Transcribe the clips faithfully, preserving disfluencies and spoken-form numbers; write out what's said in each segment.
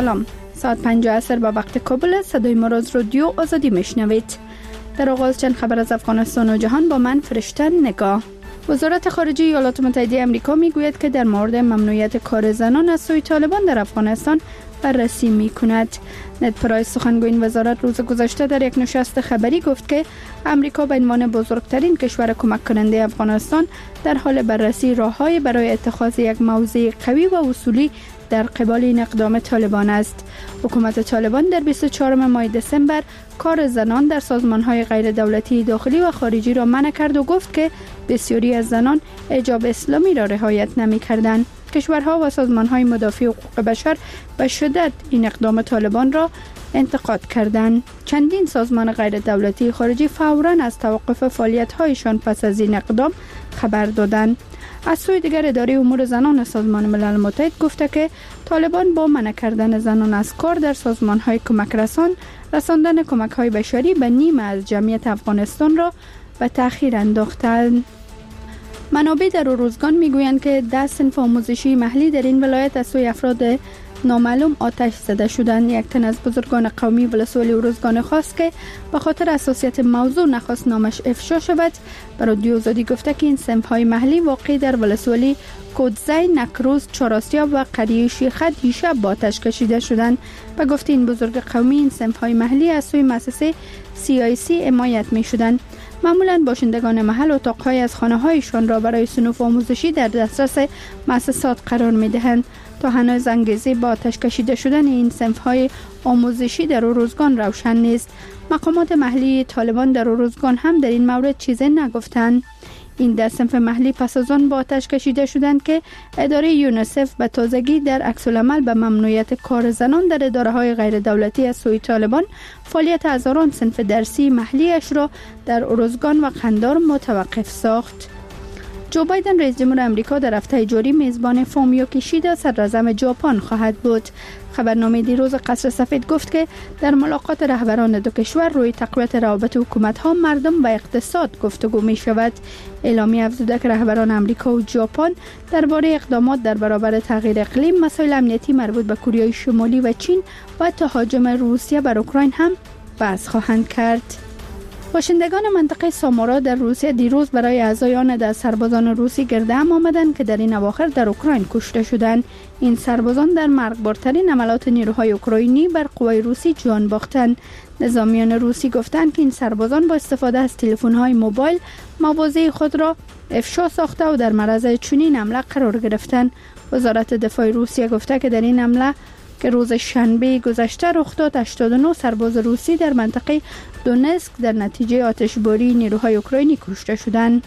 سلام. ساعت پنج عصر به وقت کابل صدای ما را از رادیو آزادی میشنوید. در آغاز چند خبر از افغانستان و جهان با من فرشته نگاه. وزارت خارجه ایالات متحده آمریکا میگوید که در مورد ممنوعیت کار زنان از سوی طالبان در افغانستان بررسی میکند. نت پرایس سخنگوی این وزارت روز گذشته در یک نشست خبری گفت که آمریکا به عنوان بزرگترین کشور کمک کننده افغانستان در حال بررسی راه‌های برای اتخاذ یک موضع قوی و اصولی در قبال این اقدام طالبان است. حکومت طالبان در بیست و چهارم ماه دسامبر کار زنان در سازمان‌های غیر دولتی داخلی و خارجی را منع کرد و گفت که بسیاری از زنان حجاب اسلامی را رعایت نمی‌کردند. کشورها و سازمان‌های مدافع حقوق بشر به شدت این اقدام طالبان را انتقاد کردند. چندین سازمان غیر دولتی خارجی فوراً از توقف فعالیت‌هایشان پس از این اقدام خبر دادند. از سوی دیگر اداره امور زنان سازمان ملل متحد گفته که طالبان با منع کردن زنان از کار در سازمان‌های کمک رسان رساندن کمک‌های بشری به نیمه از جمعیت افغانستان را به تأخیر انداختند. منابع در اروزگان میگویند که ده صنف آموزشی محلی در این ولایت از سوی افراد نامعلوم آتش زده شدند. یک تن از بزرگان قومی ولسوالی اروزگان خواست که به خاطر حساسیت موضوع نخواست نامش افشا شود. بر رادیو آزادی گفته که این صنف‌های محلی واقع در ولسوالی کودزی، نکروز، چهارآسیا و قریه شیخه دیشب با آتش کشیده شدند. و گفته این بزرگ قومی این صنف‌های محلی از سوی مؤسسه سی آی سی حمایت می‌شدند. معمولاً باشندگان محل اتاق‌های از خانه‌هایشان را برای صنوف آموزشی در دسترس مؤسسات قرار می‌دهند. تا هنوز انگیزه با آتش کشیده شدن این صنف‌های آموزشی در اروزگان روشن نیست. مقامات محلی طالبان در اروزگان هم در این مورد چیزی نگفتند. این ده صنف محلی پس از آن با آتش کشیده شدند که اداره یونیسف به تازگی در عکس‌العمل به ممنوعیت کار زنان در اداره‌های غیر دولتی از سوی طالبان فعالیت هزاران صنف درسی محلیش را در اروزگان و قندار متوقف ساخت. جو بایدن رئیس جمهور آمریکا در هفته جاری میزبان فومیو کیشیدا صدراعظم ژاپن خواهد بود. خبرنامه دیروز قصر سفید گفت که در ملاقات رهبران دو کشور روی تقویت روابط حکومت‌ها، مردم و اقتصاد گفتگو می شود. اعلامیه افزوده که رهبران آمریکا و ژاپن درباره اقدامات در برابر تغییر اقلیم، مسائل امنیتی مربوط به کره شمالی و چین و تهاجم روسیه بر اوکراین هم بحث خواهند کرد. باشندگان منطقه سامورا در روسیه دیروز برای اعضای آن در سربازان روسی گرد هم آمدند که در این اواخر در اوکراین کشته شدند. این سربازان در مرگبارترین عملیات نیروهای اوکراینی بر قوای روسی جان باختند. نظامیان روسی گفتند که این سربازان با استفاده از تلفن‌های موبایل مواضع خود را افشا ساخته و در معرض چنین حمله قرار گرفتند. وزارت دفاع روسیه گفته که در این حمله که روز شنبه گذشته رخ داد، هشتاد و نه سرباز روسی در منطقه دونسک در نتیجه آتشباری نیروهای اوکراینی کشته شدند.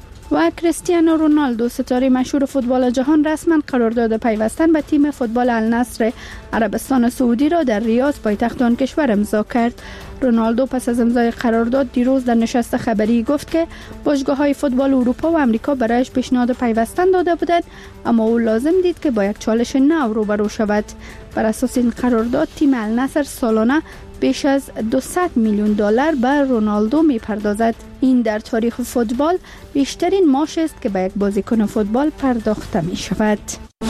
و کریستیانو رونالدو ستاره مشهور فوتبال جهان رسما قرارداد پیوستن به تیم فوتبال النصر عربستان سعودی را در ریاض پایتخت آن کشور امضا کرد. رونالدو پس از امضای قرارداد دیروز در نشست خبری گفت که باشگاه‌های فوتبال اروپا و آمریکا برایش پیشنهاد پیوستن داده بودند، اما او لازم دید که با یک چالش نو روبرو شود. بر اساس این قرارداد تیم النصر سالانه بیش از دویست میلیون دلار به رونالدو میپردازد. این در تاریخ فوتبال بیشترین معاش است که به یک بازیکن فوتبال پرداخته می شود.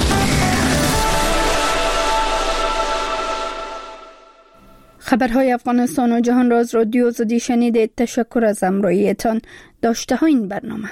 خبرهای افغانستان و جهان را از رادیو آزادی شنیدید. تشکر از همراهیتان. داشته ها این برنامه.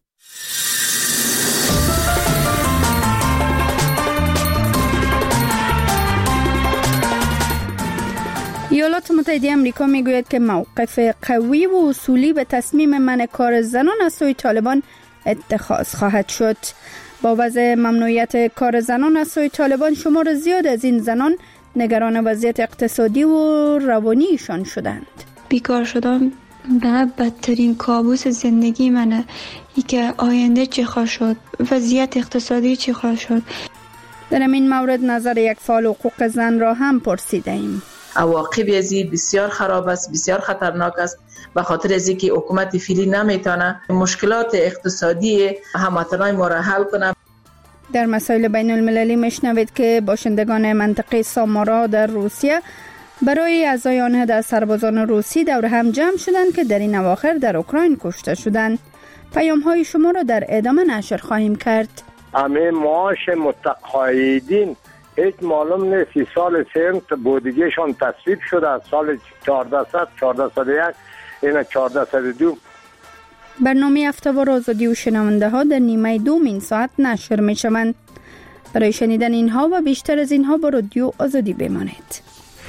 ایالات متحده آمریکا میگوید که موقف قوی و اصولی به تصمیم منع کار زنان از سوی طالبان اتخاذ خواهد شد. با وضع ممنوعیت کار زنان از سوی طالبان، شمار زیاد از این زنان نگران وضعیت اقتصادی و روانیشان شدند. بیکار شدن به بدترین کابوس زندگی منه. ای که آینده چی خواهد شد، وضعیت اقتصادی چی خواهد شد. در این مورد نظر یک فعال حقوق زن را هم پرسیده ایم. عواقب از این بسیار خراب است، بسیار خطرناک است، به خاطر از اینکه حکومت فعلی نمیتونه مشکلات اقتصادی هموطنان ما را حل کنه. در مسائل بین المللی میشنوید که باشندگان منطقه سامورا در روسیه برای اعضای آنها در سربازان روسی دور هم جمع شدند که در این اواخر در اوکراین کشته شدند. پیام های شما را در ادامه نشر خواهیم کرد. همه معاش متقاعدین هیچ معلوم نیست. سال سنت بودجهشان تصویب شده از سال چهاردهصد چهاردهصد و یک این چهاردهصد و دو. برنامه هفته‌وار آزادی و شنونده ها در نیمه دومین ساعت نشر می شوند. برای شنیدن اینها و بیشتر از اینها با رادیو آزادی بمانید.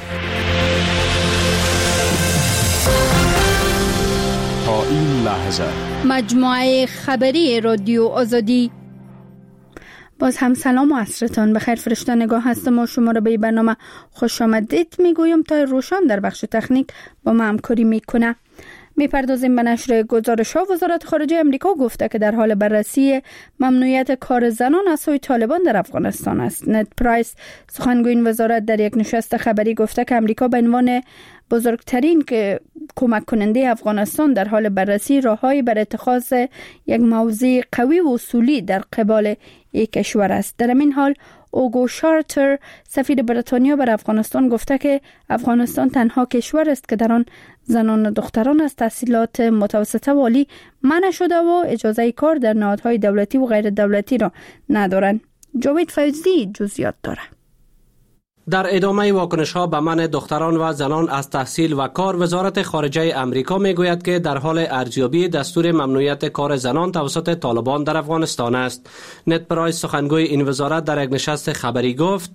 تا این لحظه مجموعه خبری رادیو آزادی. باز هم سلام و عصرتان بخیر. فرشته نگاه هستم و شما را به برنامه خوش آمدید میگویم تا روشان در بخش تکنیک با ما همکاری میکنه. میپردازیم به نشر گزارش ها. وزارت خارجه امریکا گفته که در حال بررسی ممنوعیت کار زنان از سوی طالبان در افغانستان است. نت پرایس سخنگوی این وزارت در یک نشست خبری گفته که امریکا به عنوان بزرگترین که کمک کننده افغانستان در حال بررسی راههای بر اتخاذ یک موضع قوی و اصولی در قبال یک کشور است. در این حال اوگو شارتر سفیر بریتانیا بر افغانستان گفته که افغانستان تنها کشور است که در آن زنان و دختران از تحصیلات متوسطه و عالی منع شده و اجازه کار در نهادهای دولتی و غیر دولتی را ندارند. جاوید فیضی جزئیات دارد. در ادامه واکنش‌ها به منع دختران و زنان از تحصیل و کار، وزارت خارجه امریکا میگوید که در حال ارزیابی دستور ممنوعیت کار زنان توسط طالبان در افغانستان است. نت پرایس سخنگوی این وزارت در یک نشست خبری گفت: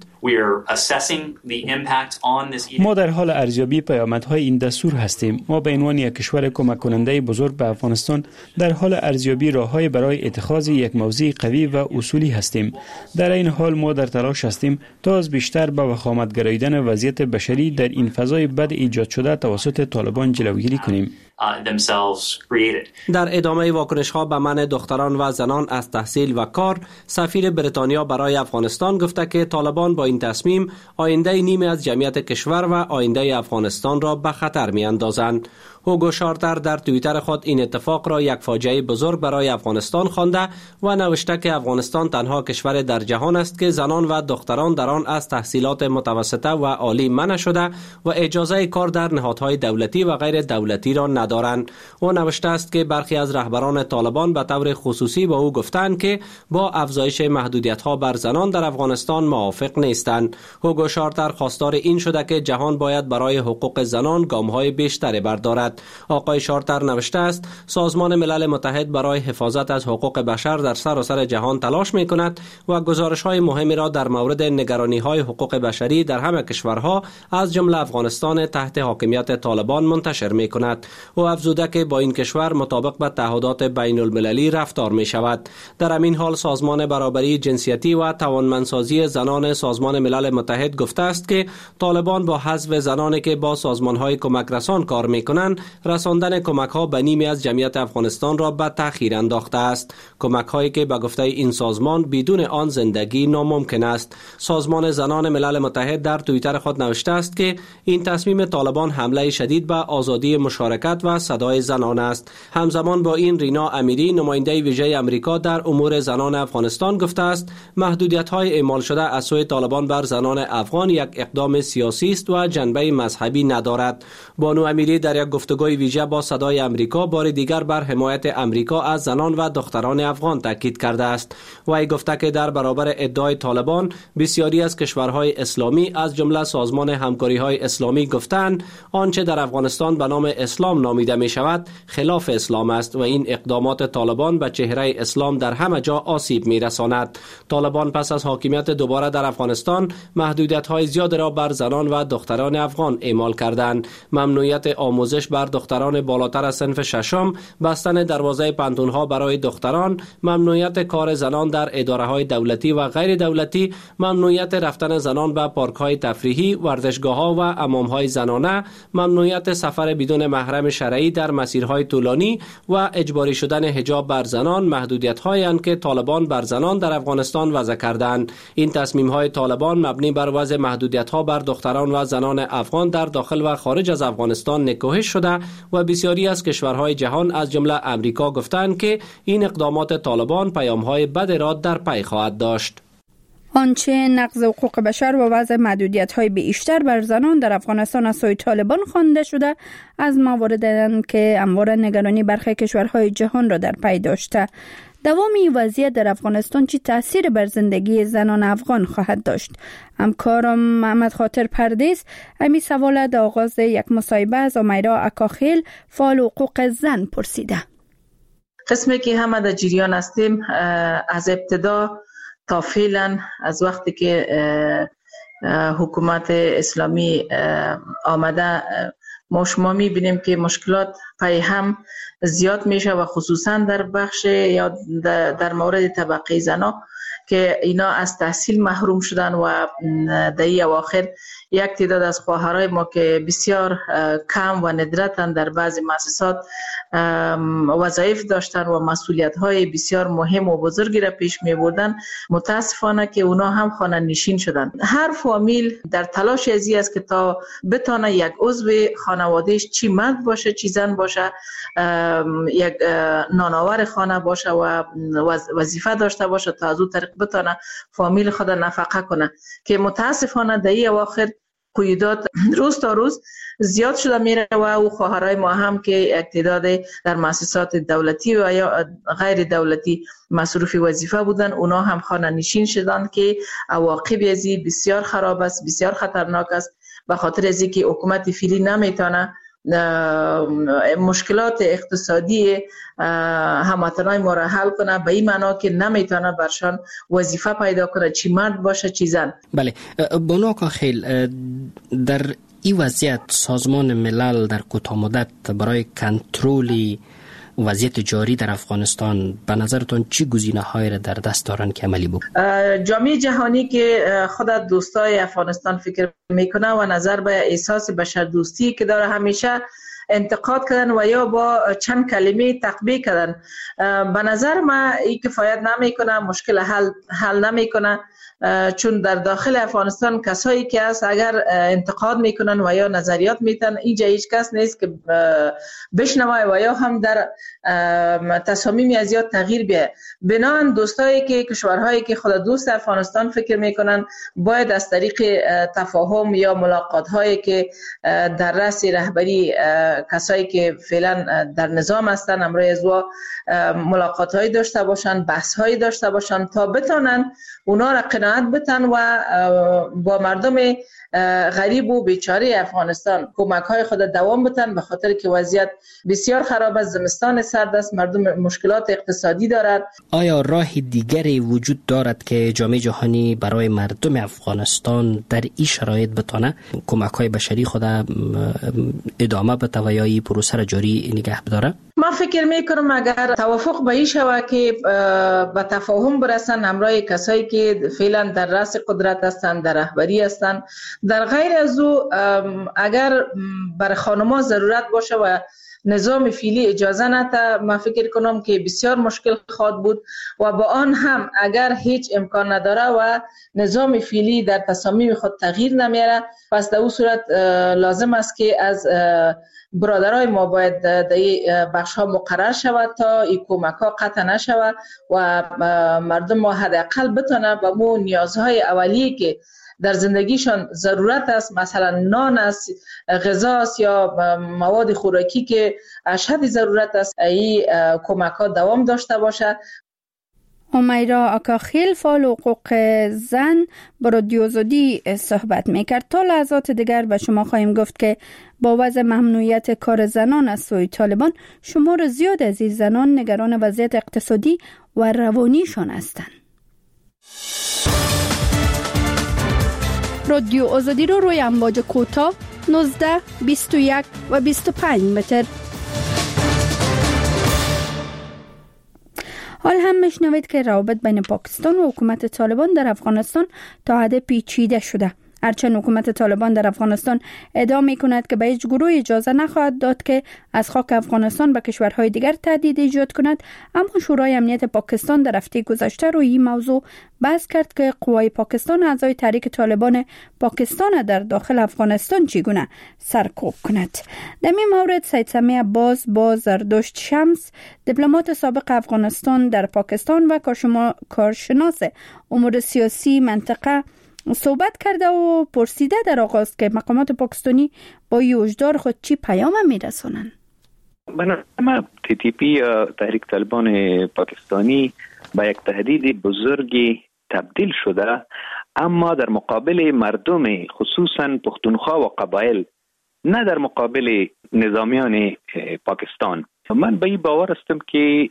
ما در حال ارزیابی پیامدهای این دستور هستیم. ما به عنوان یک کشور کمک کننده بزرگ به افغانستان در حال ارزیابی راههای برای اتخاذ یک موضع قوی و اصولی هستیم. در این حال ما در تلاش هستیم تا از بیشتر به وخامت گراییدن وضعیت بشری در این فضای بد ایجاد شده توسط طالبان جلوگیری کنیم. در ادامه واکنش‌ها به منع دختران و زنان از تحصیل و کار، سفیر بریتانیا برای افغانستان گفته که طالبان با این تصمیم آینده نیمه از جمعیت کشور و آینده افغانستان را به خطر می‌اندازند. هوگو شارتر در توییتر خود این اتفاق را یک فاجعه بزرگ برای افغانستان خوانده و نوشته که افغانستان تنها کشور در جهان است که زنان و دختران در آن از تحصیلات متوسطه و عالی منع شده و اجازه کار در نهادهای دولتی و غیر دولتی را ندارند. او نوشته است که برخی از رهبران طالبان به طور خصوصی با او گفتند که با افزایش محدودیت‌ها بر زنان در افغانستان موافق نیستند. هوگو شارتر خواستار این شده که جهان باید برای حقوق زنان گام‌های بیشتری بردارد. آقای شارتر نوشته است: سازمان ملل متحد برای حفاظت از حقوق بشر در سراسر جهان تلاش می کند و گزارش‌های مهمی را در مورد نگرانی‌های حقوق بشری در همه کشورها از جمله افغانستان تحت حاکمیت طالبان منتشر می کند. او افزوده که با این کشور مطابق با تعهدات بین المللی رفتار می شود. در همین حال سازمان برابری جنسیتی و توانمندسازی زنان سازمان ملل متحد گفته است که طالبان با حذف زنانی که با سازمان‌های کمک رسان کار می کنند رساندن کمک ها به نیمی از جمعیت افغانستان را به تأخیر انداخته است. کمک هایی که به گفته این سازمان بدون آن زندگی ناممکن است. سازمان زنان ملل متحد در توییتر خود نوشته است که این تصمیم طالبان حمله شدید به آزادی مشارکت و صدای زنان است. همزمان با این رینا امیری نماینده ویژه امریکا در امور زنان افغانستان گفته است محدودیت های اعمال شده از سوی طالبان بر زنان افغان یک اقدام سیاسی است و جنبه مذهبی ندارد. بانو امیری در یک گفتگوی ویژه با صدای امریکا بار دیگر بر حمایت امریکا از زنان و دختران افغان تاکید کرده است. وی گفته که در برابر ادعای طالبان بسیاری از کشورهای اسلامی از جمله سازمان همکاری‌های اسلامی گفتند آنچه در افغانستان به نام اسلام نامیده می شود خلاف اسلام است و این اقدامات طالبان به چهره اسلام در همه جا آسیب می رساند. طالبان پس از حاکمیت دوباره در افغانستان محدودیت‌های زیاد را بر زنان و دختران افغان اعمال کردند. ممنوعیت آموزش بر دختران بالاتر از صنف ششم، بستن دروازه پانتون‌ها برای دختران، ممنوعیت کار زنان در اداره‌های دولتی و غیر دولتی، ممنوعیت رفتن زنان به پارک‌های تفریحی، ورزشگاه‌ها و حمام‌های زنانه، ممنوعیت سفر بدون محرم شرعی در مسیرهای طولانی و اجباری شدن حجاب بر زنان محدودیت‌هایی اند که طالبان بر زنان در افغانستان وضع کردند. این تصمیم‌های طالبان مبنی بر وضع محدودیت‌ها بر دختران و زنان افغان در داخل و خارج از افغانستان نکوهش شده و بسیاری از کشورهای جهان از جمله امریکا گفتند که این اقدامات طالبان پیام‌های بد را در پی خواهد داشت. آنچه نقض حقوق بشر و وضع محدودیت‌های بیشتر بر زنان در افغانستان از سوی طالبان خوانده شده از مواردی که همواره نگرانی برخی کشورهای جهان را در پی داشته. دوام این وضعیت در افغانستان چی تأثیر بر زندگی زنان افغان خواهد داشت؟ همکارم محمد خاطر پردیس امی سوال در آغاز یک مصاحبه از امیرا اکاخیل فعال حقوق زن پرسیده. قسمی که همه در جریان هستیم از ابتدا تا فعلا از وقتی که حکومت اسلامی آمده ما شما میبینیم که مشکلات پای هم زیاد میشه و خصوصا در بخش یا در مورد طبقه زنا که اینا از تحصیل محروم شدن و در این اواخر یک تعداد از خواهرای ما که بسیار کم و ندرتن در بعضی مؤسسات وظایف داشتن و مسئولیت‌های بسیار مهم و بزرگی را پیش می‌بردن، متاسفانه که اونا هم خانه نشین شدن. هر فامیل در تلاش ازی است که تا بتونه یک عضو خانوادهش چی مرد باشه چی زن باشه یک نانآور خانه باشه و وظیفه داشته باشه تا از اون طریق بتونه فامیل خود نفقه کنه که متاسفانه در این اواخر قیودات روز تا روز زیاد شده میره و او خواهرای ما هم که اقتداد در مؤسسات دولتی و یا غیر دولتی مصروف وظیفه بودن اونا هم خانه نشین شدن که عواقب ازی بسیار خراب است، بسیار خطرناک است، به خاطر از اینکه حکومت فعلی نمیتونه مشکلات اقتصادی هموطنای ما را حل کنه، به این معنا که نمیتونه برشان وظیفه پیدا کنه چی مرد باشه چی زن. بله بانو اکاخیل، در این وضعیت سازمان ملل در کوتاه مدت برای کنترل وضعیت جاری در افغانستان به نظرتون چی گزینه‌هایی را در دست دارن که عملی بود؟ جامعه جهانی که خود دوستای افغانستان فکر میکنه و نظر به احساس بشردوستی که داره همیشه انتقاد کردن و یا با چند کلمه تقبیح کردن. به نظر من این کفایت نمیکنه، مشکل حل حل نمیکنه، چون در داخل افغانستان کسایی که هست اگر انتقاد میکنن و یا نظریات میتن اینجا هیچ کس نیست که بشنوه و یا هم در تصامیم از یاد تغییر بیه. بنان دوستایی که کشورهایی که خود دوست افغانستان فکر میکنن باید از طریق تفاهم یا ملاقات هایی که در رأس رهبری کسایی که فعلا در نظام هستن امروز از و ملاقات هایی داشته باشن، بحث هایی داشته باشن تا بتونن اونا را قناعت بتن و با مردم غریب و بیچاره افغانستان کمک های خود دوام بتن، به خاطر که وضعیت بسیار خراب است، زمستان سرد است، مردم مشکلات اقتصادی دارد. آیا راه دیگری وجود دارد که جامعه جهانی برای مردم افغانستان در این شرایط بتونه کمک های بشری خود ادامه بده و یا این پروسه را جاری نگه بداره؟ من فکر میکنم اگر توافق به این شود که به تفاهم برسن همراه کسایی که فعلا در رأس قدرت هستند، در رهبری هستند، در غیر از او اگر بر خانم‌ها ضرورت باشه و نظام فعلی اجازه نده، من فکر کنم که بسیار مشکل خواهد بود و با آن هم اگر هیچ امکان نداره و نظام فعلی در تصامیم خود تغییر نمیاره، پس در اون صورت لازم است که از برادرای ما باید در بخش ها مقرر شود تا این کمک ها قطع نشود و مردم ما حداقل بتونه به مو نیازهای اولیه که در زندگیشان ضرورت است، مثلا نان است، غذا است یا مواد خوراکی که اشد ضرورت است، این کمک ها دوام داشته باشه. امیرا اکاخیل فعال حقوق زن با رادیو آزادی صحبت میکرد. تا لحظات دیگر به شما خواهیم گفت که با وضع ممنوعیت کار زنان از سوی طالبان شمار زیاد از این زنان نگران وضعیت اقتصادی و روانیشان هستند. رادیو آزادی رو روی امواج کوتاه نوزده، بیست و یک و بیست و پنج متر. حال هم میشنوید که روابط بین پاکستان و حکومت طالبان در افغانستان تا حد پیچیده شده. هرچند حکومت طالبان در افغانستان ادعا می‌کند که به هیچ گروه اجازه نخواهد داد که از خاک افغانستان به کشورهای دیگر تهدید ایجاد کند، اما شورای امنیت پاکستان در هفته گذشته روی این موضوع بحث کرد که قوای پاکستان اعضای تحریک طالبان پاکستان در داخل افغانستان چگونه سرکوب کند. در این مورد سید سمیع عباس با زردشت شمس، دیپلمات سابق افغانستان در پاکستان و کارشناس امور سیاسی منطقه صحبت کرده و پرسیده در آغاز که مقامات پاکستانی با این هشدار خود چی پیام میرسونن. بنابراین تی تی پی یا تحریک طالبان پاکستانی به یک تهدید بزرگی تبدیل شده، اما در مقابل مردم خصوصا پختونخوا و قبایل، نه در مقابل نظامیان پاکستان. من به این باور هستم که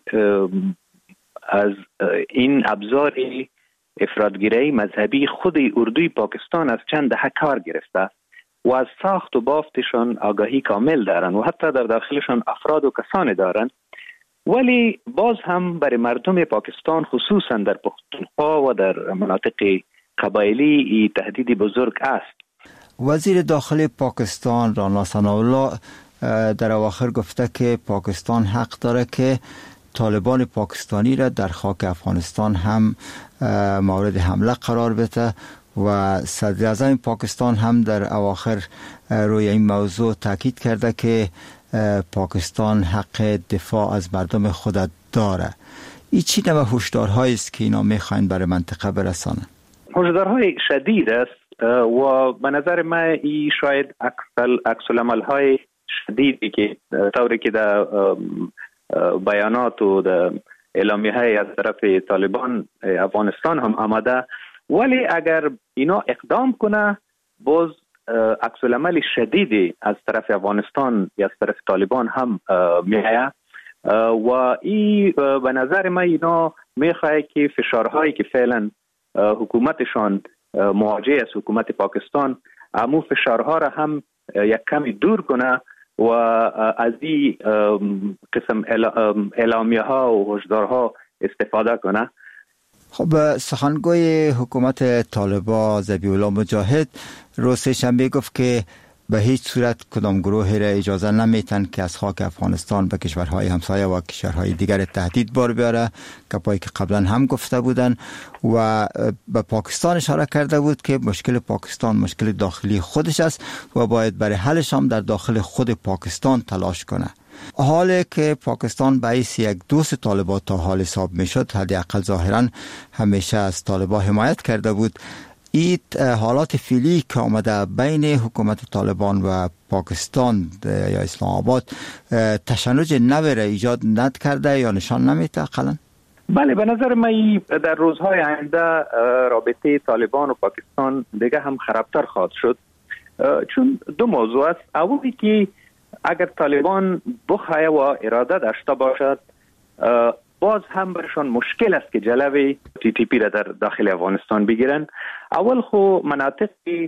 از این ابزار افراطگری مذهبی خود اردوی پاکستان از چند دهه کار گرفته و از ساخت و بافتشان آگاهی کامل دارند و حتی در داخلشان افراد و کسان دارند، ولی باز هم برای مردم پاکستان خصوصا در پختونخوا و در مناطق قبایلی این تهدید بزرگ است. وزیر داخلی پاکستان رانا ثناءالله در اواخر گفته که پاکستان حق داره که طالبان پاکستانی را در خاک افغانستان هم مورد حمله قرار بده و صدر اعظم پاکستان هم در اواخر روی این موضوع تاکید کرده که پاکستان حق دفاع از مردم خود داره. این چی نوع هشدارهایی است که اینا میخواین برای منطقه برسانه؟ هشدارهای شدید است و به نظر من این شاید عکس العمل های شدیدی که طوری که در بیانات و در اعلامیه های از طرف طالبان افغانستان هم آمده، ولی اگر اینا اقدام کنه باز عکس العمل شدیدی از طرف افغانستان یا از طرف طالبان هم میآید و این به نظر من اینا میخواه که فشارهایی که فعلا حکومتشان مواجه است حکومت پاکستان، امو فشارها را هم یک کمی دور کنه و از این قسم اعلامیه ها و هشدارها استفاده کنه. خب سخنگوی حکومت طالبان ذبیح الله مجاهد روز سه‌شنبه گفت که به هیچ صورت کدام گروهی را اجازه نمیتن که از خاک افغانستان به کشورهای همسایه و کشورهای دیگر تهدید بار بیاره، گپایی که قبلا هم گفته بودن و به پاکستان اشاره کرده بود که مشکل پاکستان مشکل داخلی خودش است و باید برای حلش هم در داخل خود پاکستان تلاش کنه. حالی که پاکستان باعث یک دوست طالبان تا حال حساب میشد، حداقل ظاهرا همیشه از طالبان حمایت کرده بود، این حالات فعلی که آمده بین حکومت طالبان و پاکستان یا اسلام آباد تشنج نوی را ایجاد ند کرده یا نشان نمیده اقلا؟ بله، به نظر من در روزهای آینده رابطه طالبان و پاکستان دیگه هم خرابتر خواهد شد، چون دو موضوع است. اولی که اگر طالبان بخواه و اراده داشته باشد باز هم برشان مشکل است که جلوی تی تی پی را در داخل افغانستان بگیرن. اول خو مناطق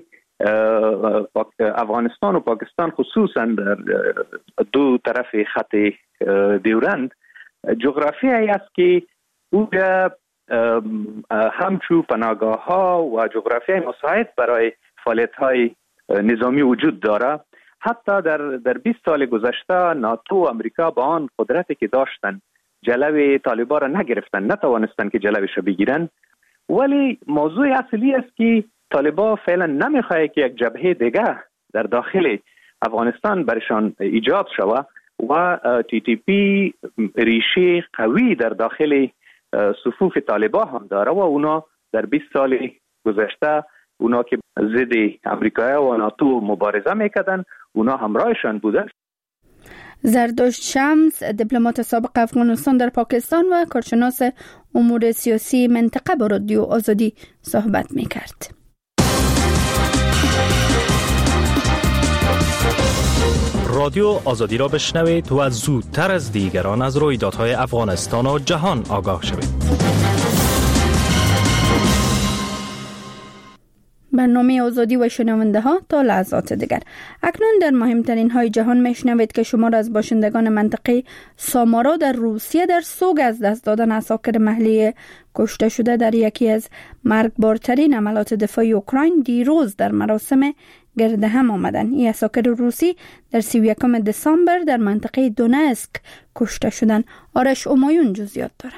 افغانستان و پاکستان خصوصا در دو طرف خط دیورند جغرافیایی است که اونجا همچو پناهگاه ها و جغرافیای مساعد برای فعالیت های نظامی وجود داره. حتی در در بیست سال گذشته ناتو و امریکا با آن قدرتی که داشتن جلوی طالبان را نگرفتن، نتوانستن که جلویش بگیرن. ولی موضوع اصلی است که طالبان فعلا نمیخواه که یک جبهه دیگه در داخل افغانستان برشان ایجاد شود و تی تی پی ریشه قوی در داخل صفوف طالبان هم داره و اونا در بیست سال گذشته اونا که ضد امریکا و ناتو مبارزه میکردن اونا همراهشان بودن. زردشت شمس، دیپلمات سابق افغانستان در پاکستان و کارشناس امور سیاسی منطقه، با رادیو آزادی صحبت میکرد. رادیو آزادی را بشنوید و زودتر از دیگران از رویدادهای افغانستان و جهان آگاه شوید. برنامه آزادی و شنونده ها تا لحظات دیگر. اکنون در مهمترین های جهان میشنوید که شمار از باشندگان منطقه سامارا در روسیه در سوگ از دست دادن عساکر محلی کشته شده در یکی از مرگبارترین عملیات دفاعی اوکراین دیروز در مراسم گرد هم آمدن. این عساکر روسی در سی و یکم دسامبر در منطقه دونسک کشته شدند. آرش امایون جزئیات داره.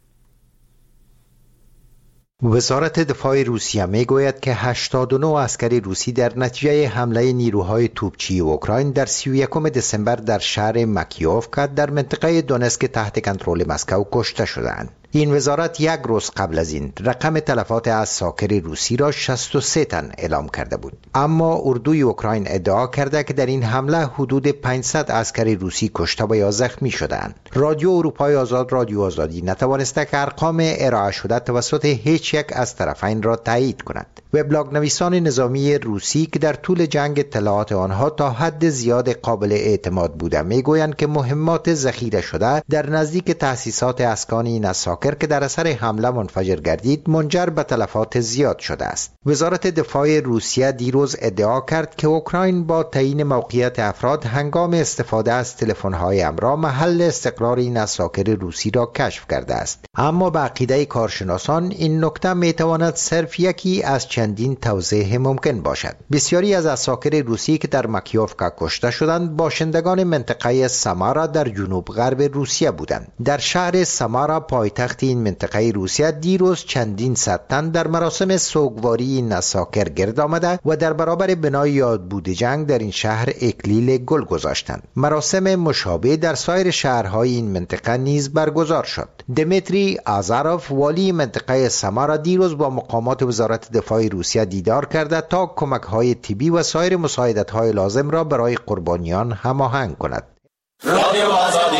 وزارت دفاع روسیه میگوید که هشتاد و نه عسکری روسی در نتیجه حمله نیروهای توپچی اوکراین در سی و یکم دسامبر در شهر مکیوفکا در منطقه دونسک تحت کنترل مسکو کشته شدند. این وزارت یک روز قبل از این رقم تلفات عساکر روسی را شصت و سه تن اعلام کرده بود. اما اردوی اوکراین ادعا کرده که در این حمله حدود پانصد عسکر روسی کشته و یا زخمی شدند. رادیو اروپای آزاد رادیو آزادی نتوانسته که ارقام ارائه شده توسط هیچ یک از طرفین را تایید کند. وبلاگ نویسان نظامی روسی که در طول جنگ اطلاعات آنها تا حد زیاد قابل اعتماد بوده میگویند که مهمات ذخیره شده در نزدیک تأسیسات اسکان این عساکر که در اثر حمله منفجر گردید منجر به تلفات زیاد شده است. وزارت دفاع روسیه دیروز ادعا کرد که اوکراین با تعیین موقعیت افراد هنگام استفاده از تلفن‌های همراه محل استقرار این عساکر روسی را کشف کرده است. اما به عقیده کارشناسان این نکته میتواند صرف یکی از چندین توضیح ممکن باشد. بسیاری از عساکر روسی که در مکیوفکا کشته شدند باشندگان منطقه سامارا در جنوب غرب روسیه بودند. در شهر سامارا پایتخت این منطقه روسیه دیروز چندین صد تن در مراسم سوگواری این عساکر گرد آمده و در برابر بنای یادبود جنگ در این شهر اکلیل گل گذاشتند. مراسم مشابه در سایر شهرهای این منطقه نیز برگزار شد. دمیتری آزاروف والی منطقه سامارا دیروز با مقامات وزارت دفاع روسیه دیدار کرده تا کمک‌های طبی و سایر مساعدت‌های لازم را برای قربانیان هماهنگ کند. رادیو آزادی.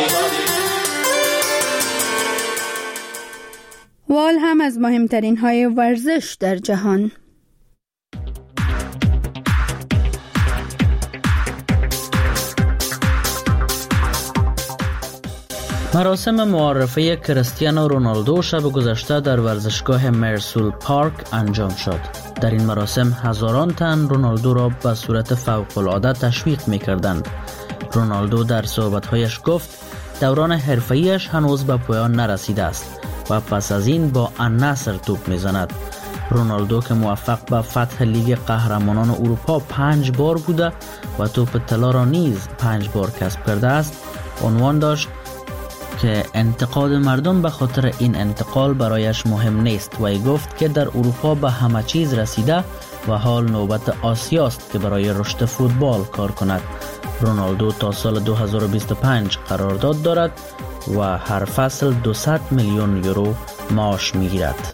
وال هم از مهمترین های ورزش در جهان. مراسم معرفی کریستیانو رونالدو شب گذشته در ورزشگاه مرسول پارک انجام شد. در این مراسم هزاران تن رونالدو را به صورت فوق‌العاده تشویق می‌کردند. رونالدو در صحبت‌هایش گفت دوران حرفه‌ایش هنوز به پایان نرسیده است و پس از این با النصر توپ می‌زند. رونالدو که موفق به فتح لیگ قهرمانان اروپا پنج بار بوده و توپ طلا را نیز پنج بار کسب کرده است، عنوان داشت که انتقاد مردم به خاطر این انتقال برایش مهم نیست و ای گفت که در اروپا به همه چیز رسیده و حال نوبت آسیاست که برای رشد فوتبال کار کند. رونالدو تا سال دو هزار و بیست و پنج قرارداد دارد و هر فصل دویست میلیون یورو معاش میگیرد.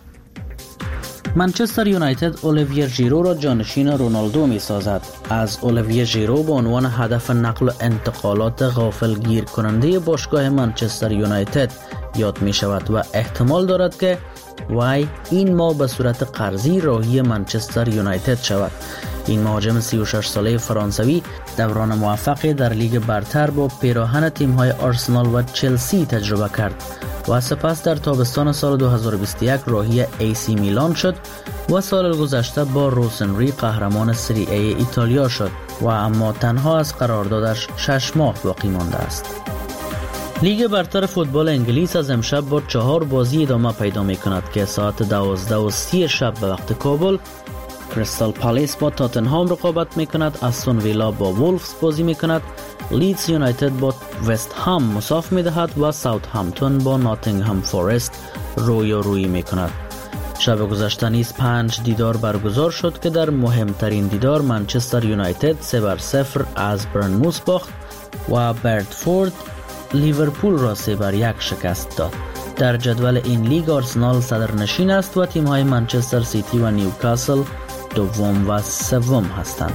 منچستر یونایتد اولیویر ژیرو را جانشین رونالدو می سازد. از اولیویر ژیرو به عنوان هدف نقل و انتقالات غافلگیر کننده باشگاه منچستر یونایتد یاد می شود و احتمال دارد که وی این ماه به صورت قرضی راهی منچستر یونایتد شود. این مهاجم سی و شش ساله فرانسوی دوران موفقی در لیگ برتر با پیراهن تیم‌های آرسنال و چلسی تجربه کرد و سپس در تابستان سال دو هزار و بیست و یک راهی ای سی میلان شد و سال گذشته با روسنری قهرمان سری ای ایتالیا شد و اما تنها از قراردادش شش ماه باقی مانده است. لیگ برتر فوتبال انگلیس از امشب با چهار بازی ادامه پیدا می کند که ساعت دوازده و سی شب به وقت کابل کریستال پالیس با تاتنهام رقابت می کند، استون ویلا با وولفز بازی می کند، لیدز یونایتد با وست هام مساف می دهد و ساوثهامپتون با ناتینگهام فورست رویا روی می کند. شب گذشته نیز پنج دیدار برگزار شد که در مهمترین دیدار منچستر یونایتد سه بر صفر از برنموث باخت و برنتفورد لیورپول را سه بر یک شکست داد. در جدول این لیگ آرسنال صدرنشین است و تیم‌های منچستر سیتی و نیوکاسل دوم و سوم هستند.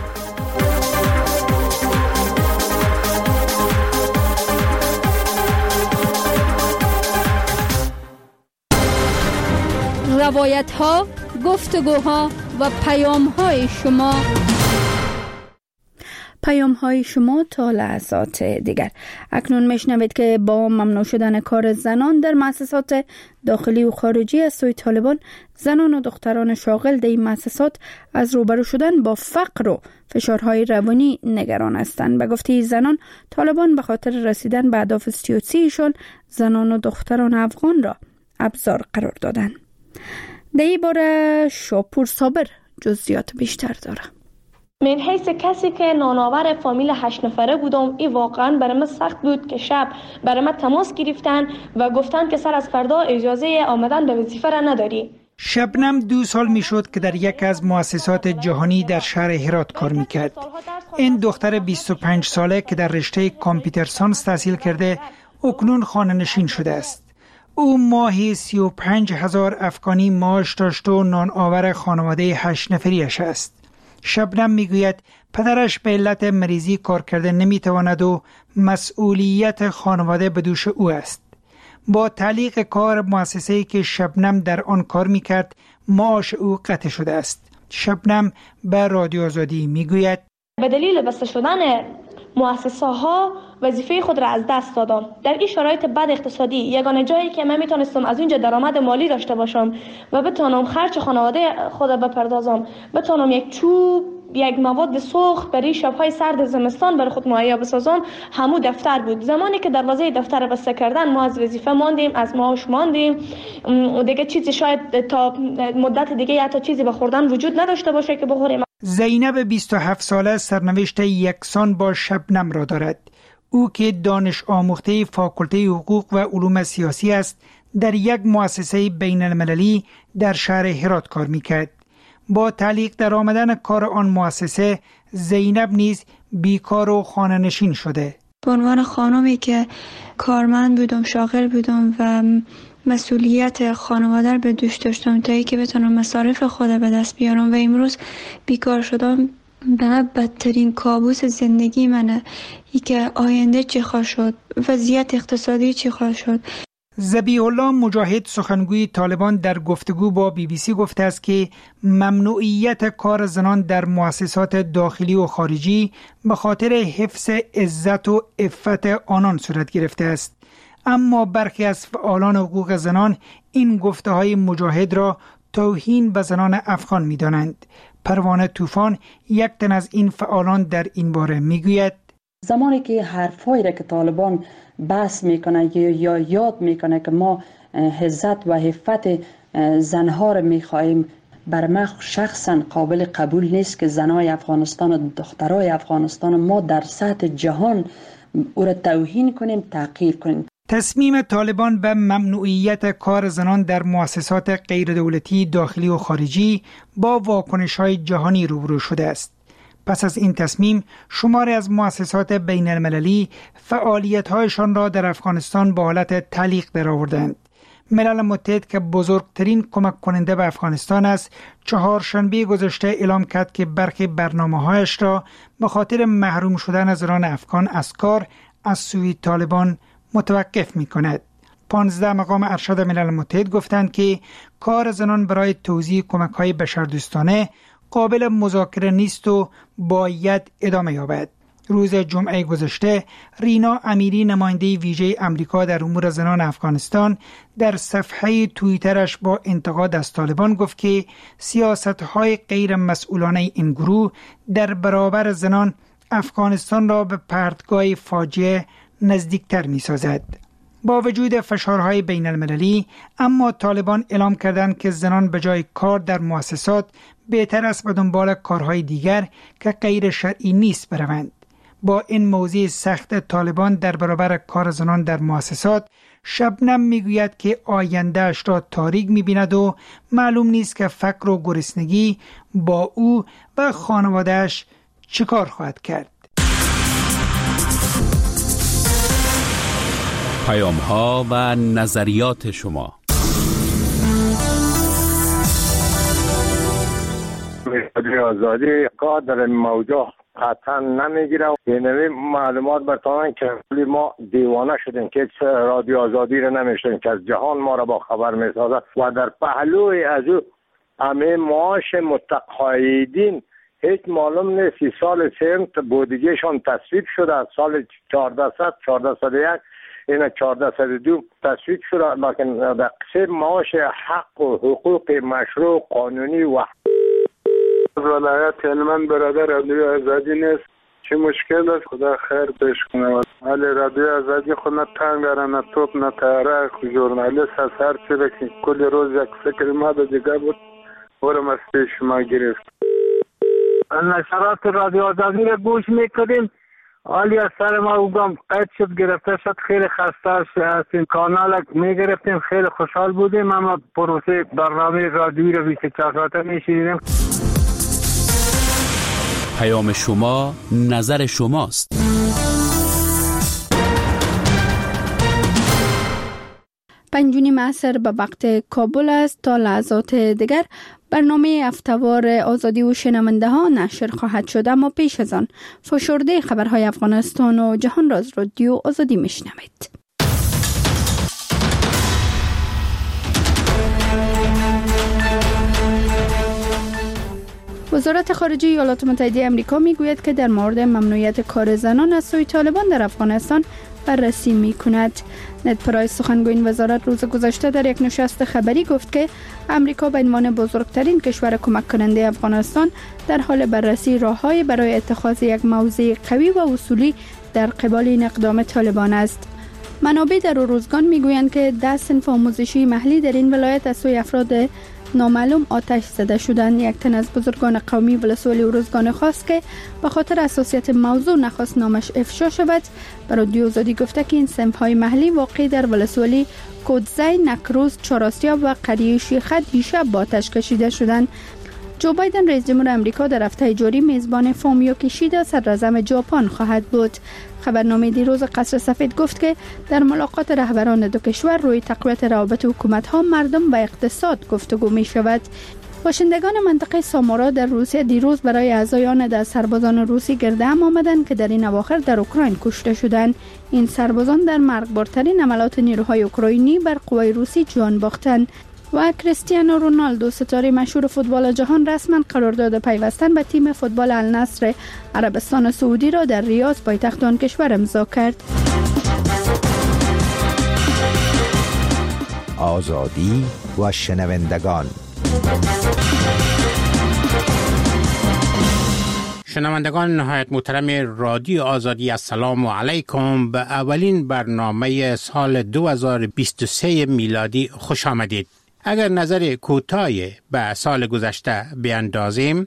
روایت‌ها، گفتگوها و پیام‌های شما پیام های شما تا لحظات دیگر. اکنون میشنوید که با ممنوع شدن کار زنان در مؤسسات داخلی و خارجی از سوی طالبان، زنان و دختران شاغل در این مؤسسات از روبرو شدن با فقر و فشارهای روانی نگران هستند. به گفته زنان، طالبان به خاطر رسیدن به اهداف سیاسیشان زنان و دختران افغان را ابزار قرار دادند. در این باره شاپور صابر جزئیات بیشتر داره. من حیث کسی که نانآور فامیل هشت نفره بودم، این واقعا برای من سخت بود که شب برای من تماس گرفتن و گفتن که سر از فردا اجازه آمدن به وظیفه را نداری. شبنم دو سال می شد که در یک از مؤسسات جهانی در شهر هرات کار می کرد. این دختر بیست و پنج ساله که در رشته کامپیوتر ساینس تحصیل کرده اکنون خانه نشین شده است. او ماهی سی و پنج هزار افغانی معاش داشت و نان آور خانواده هشت نفریش است. شبنم میگوید پدرش به علت مریضی کار کرده نمیتواند و مسئولیت خانواده به دوش او است. با تعلیق کار مؤسسه‌ای که شبنم در آن کار میکرد معاش او قطع شده است. شبنم به رادیو آزادی میگوید به دلیل بسته شدن مؤسسه ها وظیفه خود را از دست دادم. در این شرایط بد اقتصادی یگانه جایی که من میتونستم از اینجا درآمد مالی داشته باشم و بتونم خرج خانواده خود بپردازم، بتونم یک چوب، یک مواد سوخت برای شب‌های سرد زمستان برای خود مهیا بسازم، همو دفتر بود. زمانی که دروازه دفتر بسته کردن ما از وظیفه ماندیم، از معاش ماندیم، دیگه چیزی شاید تا مدت دیگه حتی چیزی به خوردن وجود نداشته باشه که بخوریم. زینب بیست و هفت ساله سرنوشت یکسان با شبنم را دارد. او که دانش آموخته فاکولته حقوق و علوم سیاسی است، در یک مؤسسه بین المللی در شهر هرات کار میکرد. با تعلیق در آمدن کار آن مؤسسه، زینب نیز بیکار و خانه نشین شده. به عنوان خانمی که کارمند بودم، شاغل بودم و مسئولیت خانواده به دوش داشتم تا ای که بتونم مصارف خود به دست بیارم و امروز بیکار شدم، به بدترین کابوس زندگی منه. ای که آینده چی خواهد شد، وضعیت اقتصادی چی خواهد شد. ذبیح الله مجاهد سخنگوی طالبان در گفتگو با بی بی سی گفته است که ممنوعیت کار زنان در مؤسسات داخلی و خارجی به خاطر حفظ عزت و عفت آنان صورت گرفته است. اما برخی از فعالان حقوق زنان این گفته های مجاهد را توهین به زنان افغان می دانند. پروانه طوفان یک تن از این فعالان در این باره می گوید زمانی که حرفایی را که طالبان بحث میکنه یا یاد میکنه که ما عزت و عفت زنها را میخواهیم، بر ما شخصا قابل قبول نیست که زنای افغانستان و دخترای افغانستان ما در سطح جهان او را توهین کنیم، تعقیب کنیم. تصمیم طالبان به ممنوعیت کار زنان در مؤسسات غیر دولتی داخلی و خارجی با واکنش‌های جهانی روبرو شده است. پس از این تصمیم، شماری از مؤسسات بین المللی فعالیت‌هایشان را در افغانستان با حالت تعلیق درآوردند. ملل متحد که بزرگترین کمک کننده به افغانستان است، چهارشنبه گذشته اعلام کرد که برخی برنامه‌هایش را به خاطر محروم شدن از زنان افغان از کار از سوی طالبان متوقف می‌کند. پانزده مقام ارشد ملل متحد گفتند که کار زنان برای توزیع کمک‌های بشردوستانه قابل مذاکره نیست و باید ادامه یابد. روز جمعه گذشته رینا امیری، نماینده ویژه امریکا در امور زنان افغانستان، در صفحه توییترش با انتقاد از طالبان گفت که سیاست‌های غیر مسئولانه این گروه در برابر زنان افغانستان را به پرتگاه فاجعه نزدیکتر می‌سازد. با وجود فشارهای بین المللی، اما طالبان اعلام کردند که زنان به جای کار در مؤسسات بهتر است به دنبال کارهای دیگر که غیر شرعی نیست بروند. با این موضوع سخت طالبان در برابر کار زنان در مؤسسات، شبنم میگوید که آیندهش را تاریک می‌بیند و معلوم نیست که فقر و گرسنگی با او و خانواده‌اش چیکار خواهد کرد. پیام ها و نظریات شما. رادیو آزادی کار در این موضوع قطعا نمیگیره. یعنی معلومات برتانن که ما دیوانه شدیم که رادیو آزادی رو نمیشتیم که از جهان ما را با خبر میسازد و در پهلوی از او همه معاش متقاعدین هیچ معلوم نیست. سال سنت بودجهشان تصویب شده از سال چهارده صد و یک این چهارده صد و دو تصویب شده، لیکن در قسم معاش حق و حقوق مشروع قانونی و ولایت هلمند برادر رادیو آزادی نیست. چه مشکل است؟ خدا خیر پیش کنه. ولی رادیو آزادی خود نه تنگره نه توپ نه تیاره. ژورنالیست از هر چی که کل روز یک فکر ما ده دیگه بود ورم از پیش ما گرفت. نشرات رادیو آزادی رو گوش میکردیم، حالی از سر ما اوگم قید شد، گرفته شد. خیلی خسته از این کانال میگرفتیم، خیلی خوشحال بودیم. اما پروسه برنامه رادیویی رو بیست و چهار ساعته میشیدیم. پیام شما، نظر شماست. پنج و نیم عصر به وقت کابل است. تا لحظات دیگر برنامه هفته‌وار آزادی و شنونده ها نشر خواهد شد، اما پیش از آن فشرده خبرهای افغانستان و جهان را از رادیو آزادی میشنوید. وزارت خارجه ایالات متحده آمریکا میگوید که در مورد ممنوعیت کار زنان از سوی طالبان در افغانستان بررسی می کند. نت پرایس سخنگوی این وزارت روز گذشته در یک نشست خبری گفت که آمریکا به عنوان بزرگترین کشور کمک کننده افغانستان در حال بررسی راه‌های برای اتخاذ یک موضع قوی و اصولی در قبال این اقدام طالبان است. منابع در روزگان میگویند که ده صنف آموزشی محلی در این ولایت از سوی افراد نامعلوم آتش زده شدند. یک تن از بزرگان قومی ولسوالی روزگان خواست که به خاطر حساسیت موضوع نخواست نامش افشا شود. بر رادیو آزادی گفته که این صنف‌های محلی واقع در ولسوالی کودزای، نکروز، چهارآسیا و قریه شیخه دیشب با آتش کشیده شدند. جو بایدن رئیس جمهور آمریکا در هفته جاری میزبان فومیو کیشیدا صدراعظم ژاپن خواهد بود. خبرنامه دیروز قصر سفید گفت که در ملاقات رهبران دو کشور روی تقویت روابط حکومت‌ها، مردم و اقتصاد گفتگو می شود. باشندگان منطقه سامورا در روسیه دیروز برای اعضای آن در سربازان روسی گرد هم آمدند که در این اواخر در اوکراین کشته شدند. این سربازان در مرگبارترین حملات نیروهای اوکراینی بر قوای روسی جان باختند. و کریستیانو رونالدو ستاره مشهور فوتبال جهان رسما قرارداد پیوستن به تیم فوتبال النصر عربستان سعودی را در ریاض پایتخت آن کشور امضا کرد. آزادی و شنوندگان. شنوندگان نهایت محترم رادیو آزادی، السلام علیکم. به اولین برنامه سال دو هزار و بیست و سه میلادی خوش آمدید. اگر نظر کوتاهی به سال گذشته بیاندازیم،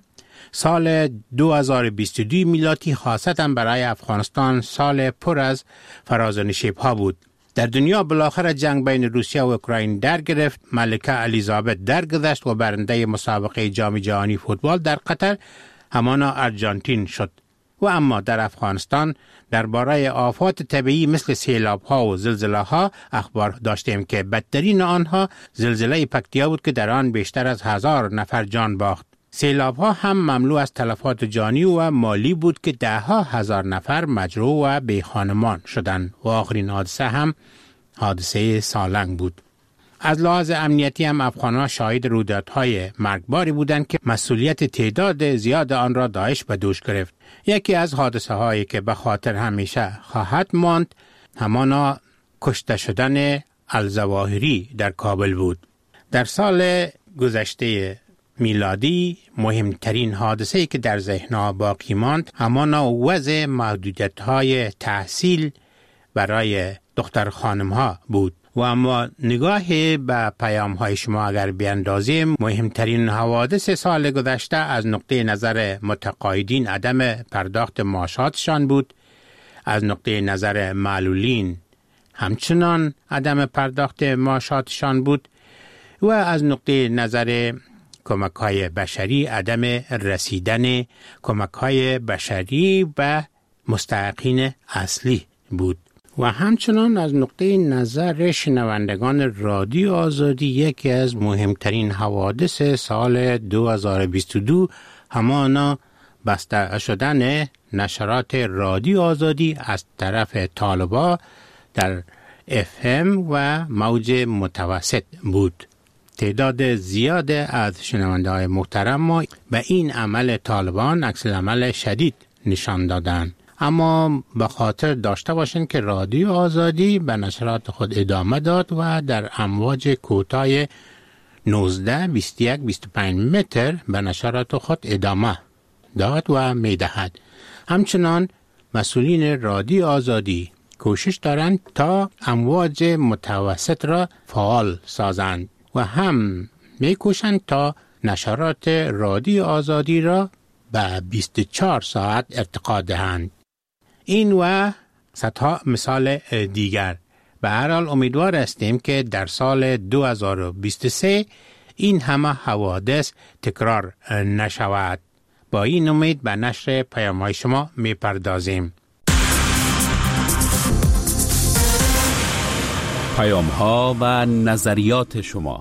سال دو هزار و بیست و دو میلادی خاصتا برای افغانستان سال پر از فراز و نشیب ها بود. در دنیا بالاخره جنگ بین روسیه و اوکراین در گرفت، ملکه الیزابت درگذشت و برنده مسابقه جام جهانی فوتبال در قطر همانا آرژانتین شد. و اما در افغانستان درباره آفات طبیعی مثل سیلاب ها و زلزله ها اخبار داشتیم که بدترین آنها زلزله پکتیا بود که در آن بیشتر از هزار نفر جان باخت. سیلاب ها هم مملو از تلفات جانی و مالی بود که ده ها هزار نفر مجروح و بی خانمان شدند و آخرین حادثه هم حادثه سالنگ بود. از لحاظ امنیتی هم افغان‌ها شاهد رویدادهای مرگباری بودند که مسئولیت تعداد زیاد آن را داعش به دوش گرفت. یکی از حادثه هایی که به خاطر همیشه خواهد ماند همانا کشته شدن الظواهری در کابل بود. در سال گذشته میلادی مهمترین حادثه‌ای که در ذهن‌ها باقی ماند همانا وضع محدودیت‌های تحصیل برای دختر خانم‌ها بود. و اما نگاه به پیام های شما اگر بیاندازیم، مهمترین حوادث سال گذشته از نقطه نظر متقاعدین عدم پرداخت معاشاتشان بود، از نقطه نظر معلولین همچنان عدم پرداخت معاشاتشان بود و از نقطه نظر کمک های بشری عدم رسیدن کمک های بشری به مستحقین اصلی بود. و همچنان از نقطه نظر شنوندگان رادیو آزادی یکی از مهمترین حوادث سال دو هزار و بیست و دو همانا بسته شدن نشرات رادیو آزادی از طرف طالبان در اف ام و موج متوسط بود. تعداد زیاد از شنونده های محترم ما به این عمل طالبان عکس العمل شدید نشان دادند. اما به خاطر داشته باشین که رادیو آزادی به نشرات خود ادامه داد و در امواج کوتاه نوزده، بیست و یک، بیست و پنج متر به نشرات خود ادامه داد و میدهد. همچنان مسئولین رادیو آزادی کوشش دارند تا امواج متوسط را فعال سازند و هم میکوشند تا نشرات رادیو آزادی را به بیست و چهار ساعت ارتقا دهند. این و صدها مثال دیگر. به هر حال امیدوار هستیم که در سال دو هزار و بیست و سه این همه حوادث تکرار نشود. با این امید به نشر پیام‌های شما میپردازیم. پیام ها و نظریات شما.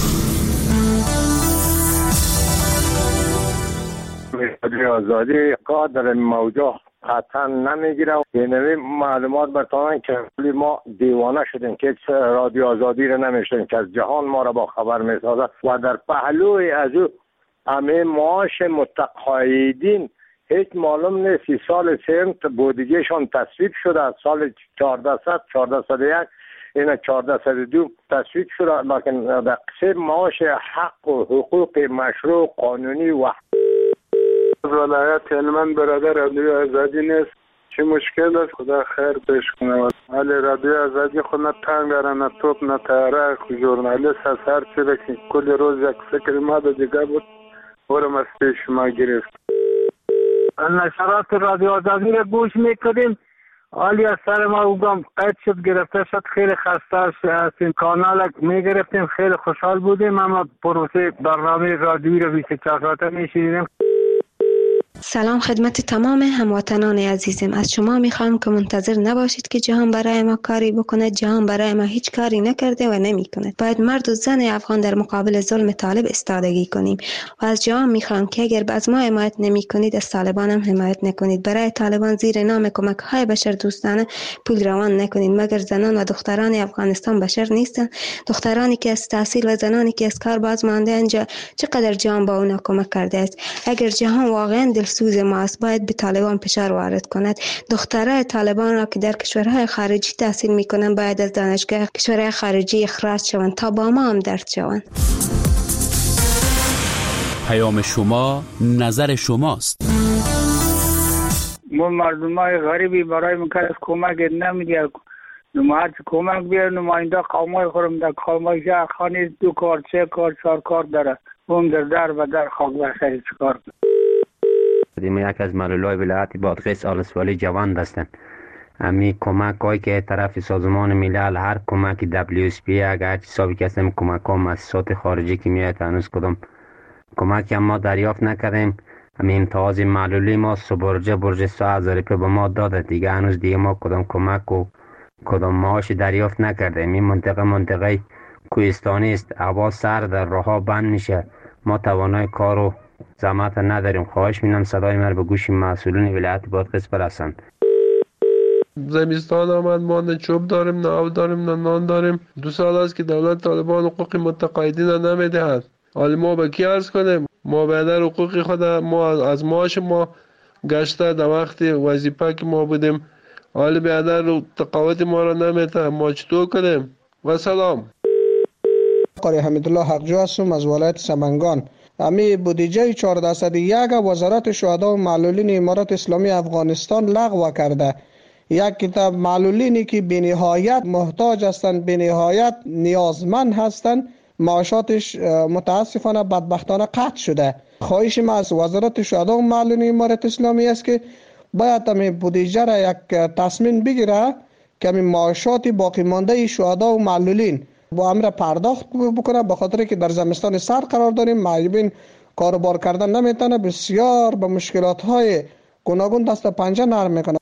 رادیو آزادی قادر موجه قطعا نمیگیره و اینوی معلومات برتانن که ما دیوانه شدیم که رادیو آزادی رو نمیشتیم که از جهان ما را با خبر میسازه و در پهلوی از او همه معاش متقاعدین هیچ معلوم نیست. سی سال سیم بودجهشان تصویب شده از سال چهارده صد و یک این چهارده صد و دو تصویب شده، لیکن در قسم معاش حق و حقوق مشروع قانونی و ولایت هلمند برادر رادیو آزادی نیست. چه مشکل است؟ خدا خیر پیش کنه. ولی رادیو آزادی خود نه تنگ داره، نه توپ، نه تیاره. ژورنالیست از هر چیزی که کل روز یک فکر ما به دیگه بود برم از پیش ما گرفت. نشرات رادیو آزادی رو گوش میکردیم. حالی از سر ما اوگم قید شد، گرفته شد. خیلی خسته هستیم. کانال میگرفتیم، خیلی خوشحال بودیم. اما پروسه برنامه رادیویی رو بیست و چهار ساعته میشیدیم. سلام خدمت تمام هموطنان عزیزم. از شما میخوام که منتظر نباشید که جهان برای ما کاری بکنه. جهان برای ما هیچ کاری نکرده و نمیکنه. باید مرد و زن افغان در مقابل ظلم طالب استادگی کنیم و از جهان میخوام که اگر از ما حمایت نمیکنید از طالبان هم حمایت نکنید. برای طالبان زیر نام کمک های بشر دوستانه پول روان نکنید، مگر زنان و دختران افغانستان بشر نیستن؟ دخترانی که از تحصیل و زنانی که از کار باز مانده انجا چقدر جهان با اونا کمک کرده است. اگر جهان واقعا دلسوز ما است باید به طالبان فشار وارد کند. دخترای طالبان را که در کشورهای خارجی تحصیل میکنند باید از دانشگاه کشورهای خارجی اخراج شوند تا با ما هم درد شوند. پیام شما نظر شماست. ما مردمای غریبی برای مکرس کمک نمیدیم. نماید کمک بیار نماینده قومای خورم در قومای شهر خانه دو کار سه کار چهار کار داره. اون در در و در خاک بخشی چکار ما یک از معلولای ولایت بادغیس آلسوالی جوان هستند. امی کمک هایی که طرف سازمان ملل هر کمک دبلیو اس پی اگر حسابی که هستیم کمک ها مؤسسات خارجی که میاد هنوز کدام کمک هم ما دریافت نکردیم. امی امتیاز معلولی ما سبرجه برج سه هزار روپیه به ما داده دیگه هنوز دیگه ما کدام کمک و کدام معاش دریافت نکردیم. این منطقه منطقه کوهستانی است، هوا سرد در راهها بند میشه، ما توانای کار و زحمت نداریم. خواهش می‌کنم صدای من به گوش مسئولین ولایت بادغیس برسند. زمستان آمد، ما نه چوب داریم، نه آب داریم، نه نان داریم. دو سال است که دولت طالبان حقوق متقاعدین را نمیدهد. حالا ما به کی عرض کنیم؟ ما بیادر حقوق خود ما از معاش ما گشته در وقت وظیفه که ما بودیم، حالا بیادر تقاعد ما را نمیده. ما چطور کنیم؟ و سلام. قاری حمیدالله حقجو هستم از ولایت سمنگان. امی بودجه چهارده صد و یک وزارت شهدا و معلولین امارات اسلامی افغانستان لغو کرده. یک کتاب معلولینی که بینهایت محتاج هستند، بینهایت نیازمند هستند، معاشاتش متاسفانه بدبختانه قطع شده. خواهش ما از وزارت شهدا و معلولین امارات اسلامی است که باید امی بودجه را یک تصمیم بگیره که امی معاشات باقی مانده شهدا و معلولین با امر پرداخت بکنه، به خاطر که در زمستان سرد قرار داریم، معیوبین کاروبار کردن نمیتونه، بسیار به مشکلات های گوناگون دست پنجه نرم میکنه.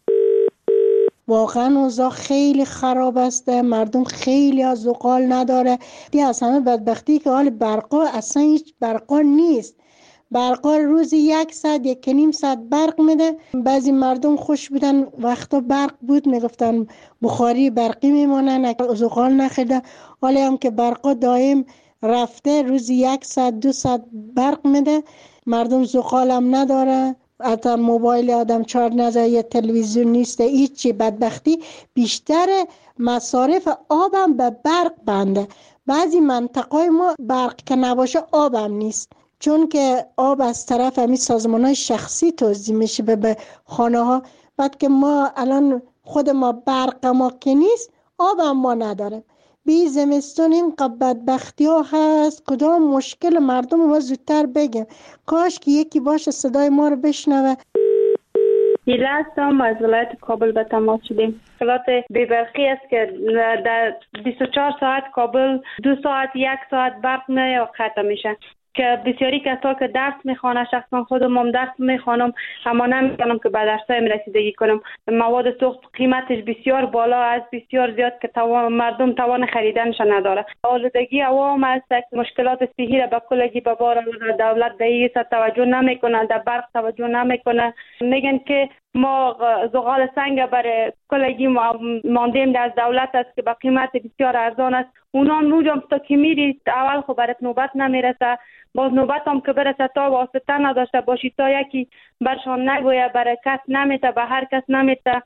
واقعا اوضاع خیلی خراب است، مردم خیلی از زغال نداره. دی از همه بدبختی که حال برقا اصلا هیچ برقا نیست. برقا روزی یک ساعت یک نیم ساعت برق میده. بعضی مردم خوش بودن وقتا برق بود میگفتن بخاری برقی میمونن، زغال نخیده. حالا هم که برقا دائم رفته روزی یک ساعت دو ساعت برق میده، مردم زغال هم نداره. حتی موبایل آدم چارج نزده، یه تلویزیون نیست، هیچی. بدبختی بیشتر مصارف آبم به برق بنده. بعضی منطقه ما برق که نباشه آبم نیست، چون که آب از طرف همین سازمان‌های شخصی توزیع میشه به خانه ها. بعد که ما الان خود ما برق ما که نیست، آب هم ما نداریم. بی زمستون این بدبختی ها هست. کدام مشکل مردم ما زودتر بگیم، کاش که یکی باشه صدای ما رو بشنوه. ایله هستم، از ولایت کابل به تماس شدیم. مشکلات بی‌برقی است که در بیست و چهار ساعت کابل دو ساعت یک ساعت برق نه و قطع میشه. که بسیاری کسا که درس میخوانه، شخصا خودم هم درس میخوانم اما نمیتونم که به درسایم رسیدگی کنم. مواد سوخت قیمتش بسیار بالا است، بسیار زیاد که توان مردم توان خریدنش نداره. آلودگی عوام است، مشکلات صحی را به کلگی به بار آورده. دولت به این توجه نمیکنه، در برق توجه نمیکنه. میگن که ما زغال سنگ برای کلگی ماندیم از دولت است که به قیمت بسیار ارزان است. اونا موجم تا که میری اول خب برات نوبت نمیرسه، باز نوبت هم که برسه تا واسطه نداشته باشی، تا یکی برشان نگویه، برای کس نمیته، به هر کس نمیته.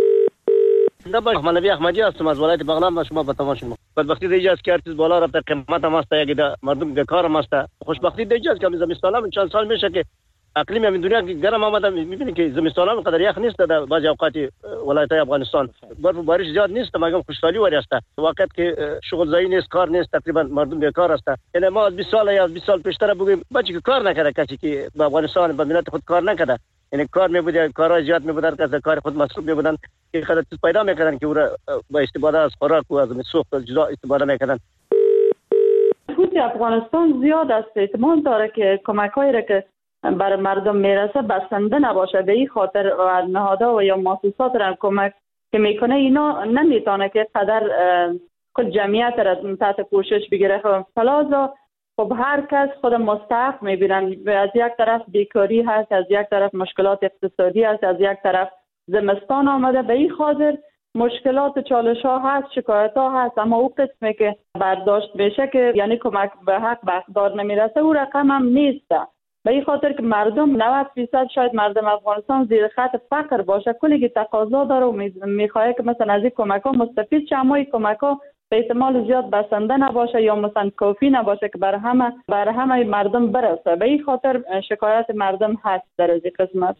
من نبی احمدی هستم از ولایت بغلان و شما به تماشا شما. بدبختی دیگه است که ارتش بالا رفته، قیمت هم است، یک مردم بیکار هم است. خوشبختی دیگه است که زمستان هم چند سال میشه که اقلیم همین دنیا گرم آمده، میبینید که زمستان هم قدر یخ نیست در بعضی اوقات ولایت افغانستان. برف و بارش زیاد نیست، مگم خوشحالی وری است. وقت که شغل زایی نیست، کار نیست، تقریبا مردم بیکار است. یعنی ما از بیست سال یا بیست سال پیشتر بگیم بچه که کار نکرده، کسی که به افغانستان به ملت خود کار نکرده، یعنی کار میبوده، کارهای زیاد میبودن که از کار خود مصروف میبودن که خود چیز پیدا میکردن که او را با استفاده از خوراک و از سوخت جدا استفاده میکردن. خود افغانستان زیاد است، احتمال داره که کمک‌هایی را که برای مردم میرسه بسنده نباشه. به این خاطر نهادها و یا مؤسسات را کمک که میکنه اینا نمیتونه که قدر خود جمعیت را تحت پوشش بگیره. فلازا خب هر کس خود مستحق میبینن. از یک طرف بیکاری هست، از یک طرف مشکلات اقتصادی هست، از یک طرف زمستان آمده. به این خاطر مشکلات و چالش ها هست، شکایت ها هست، اما او قسمی که برداشت بشه که یعنی کمک به حق به اقدار نمیرسه، او رقم هم نیست. به این خاطر که مردم نود فیصد شاید مردم افغانستان زیر خط فقر باشه، کلی که تقاضا داره و میخواه که مثلا از این کمک ها مستفید شه، اما این کمک ها به احتمال زیاد بسنده نباشه یا مثلا کافی نباشه که بر همه بر همه مردم برسه. به این خاطر شکایت مردم هست در از این قسمت.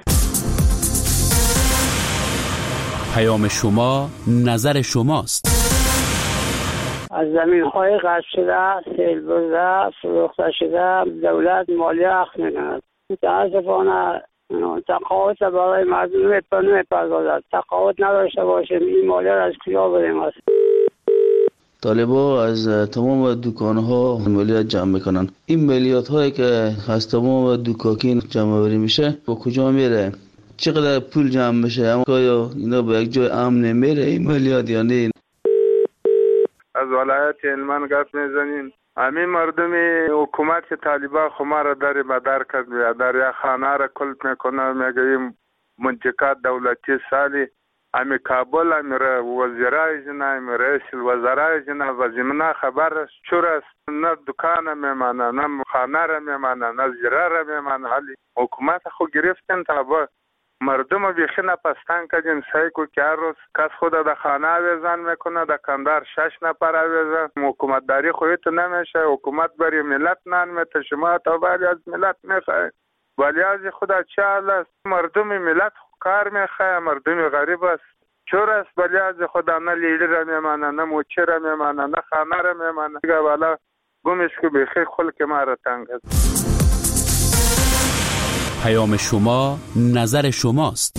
پیام شما نظر شماست. از زمین های قطع شده، سیل برده، فروخته شده، دولت مالیه اخذ میکند. متاسفانه تقاعد برای مردم نمیپردازد. تقاعد نداشته باشیم این مالیه را از کجا بدیم است؟ طالبا از تمام دکانها مالیات جمع میکنن. این مالیات هایی که از تمام دکاکین جمع بری میشه با کجا میره؟ چقدر پول جمع میشه؟ اما یا اینا به یک جای امن نمیره این مالیات یا نه؟ از ولایت هلمند گپ میزنیم. همین مردم حکومت طالبان خما را در مدار کرد، در یک خانه را کلت میکنه، میگه منطقه دولتی سالی همین کابل، همین وزیرای جنا، همین رئیس الوزرای جنا و زمینه خبر چور است. نه دکان میمانه، نه خانه را میمانه، نه زیره را میمانه. حالی حکومت خود گرفتن تا با مردم بیخی نپستان کردین. سعی کو که هر روز کس خود در خانه آویزان میکنه، در کندار شش نفر آویزان. حکومت داری خودت نمیشه، حکومت برای ملت نان میته، شما تا ولی از ملت میخواه. ولی از خدا چه حال است؟ مردم ملت کار میخواه، مردم غریب است. چور است؟ ولی از خدا نه لیلی را میمانه، نه موچی را میمانه، نه خانه را میمانه. دیگه والا گمش که بیخی خلق ما را تنگ است. پیام شما نظر شماست.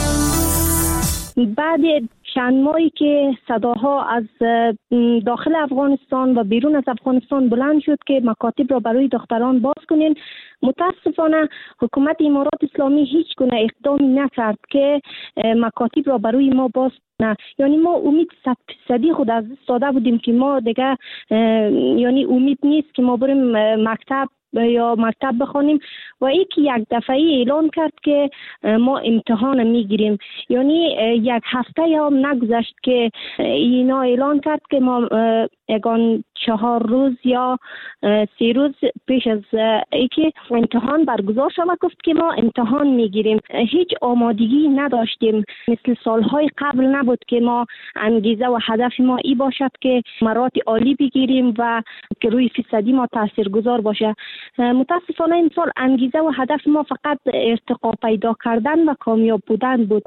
بعد چند ماهی که صداها از داخل افغانستان و بیرون از افغانستان بلند شد که مکاتب را برای دختران باز کنین، متاسفانه حکومت امارات اسلامی هیچ گونه اقدامی نکرد که مکاتب را برای ما باز کنه. یعنی ما امید صد فیصدی خود از داده بودیم که ما دیگه یعنی امید نیست که ما بریم مکتب یا مکتب بخوانیم و ای که یک دفعه اعلان کرد که ما امتحان میگیریم. یعنی یک هفته یا هم نگذشت که اینا اعلان کرد که ما یگان چهار روز یا سی روز پیش از ای که امتحان برگزار شود گفت که ما امتحان میگیریم. هیچ آمادگی نداشتیم، مثل سالهای قبل نبود که ما انگیزه و هدف ما ای باشد که مراتب عالی بگیریم و که روی فیصدی ما تاثیرگذار باشه. متاسفانه این سال انگیزه و هدف ما فقط ارتقا پیدا کردن و کامیاب بودن بود.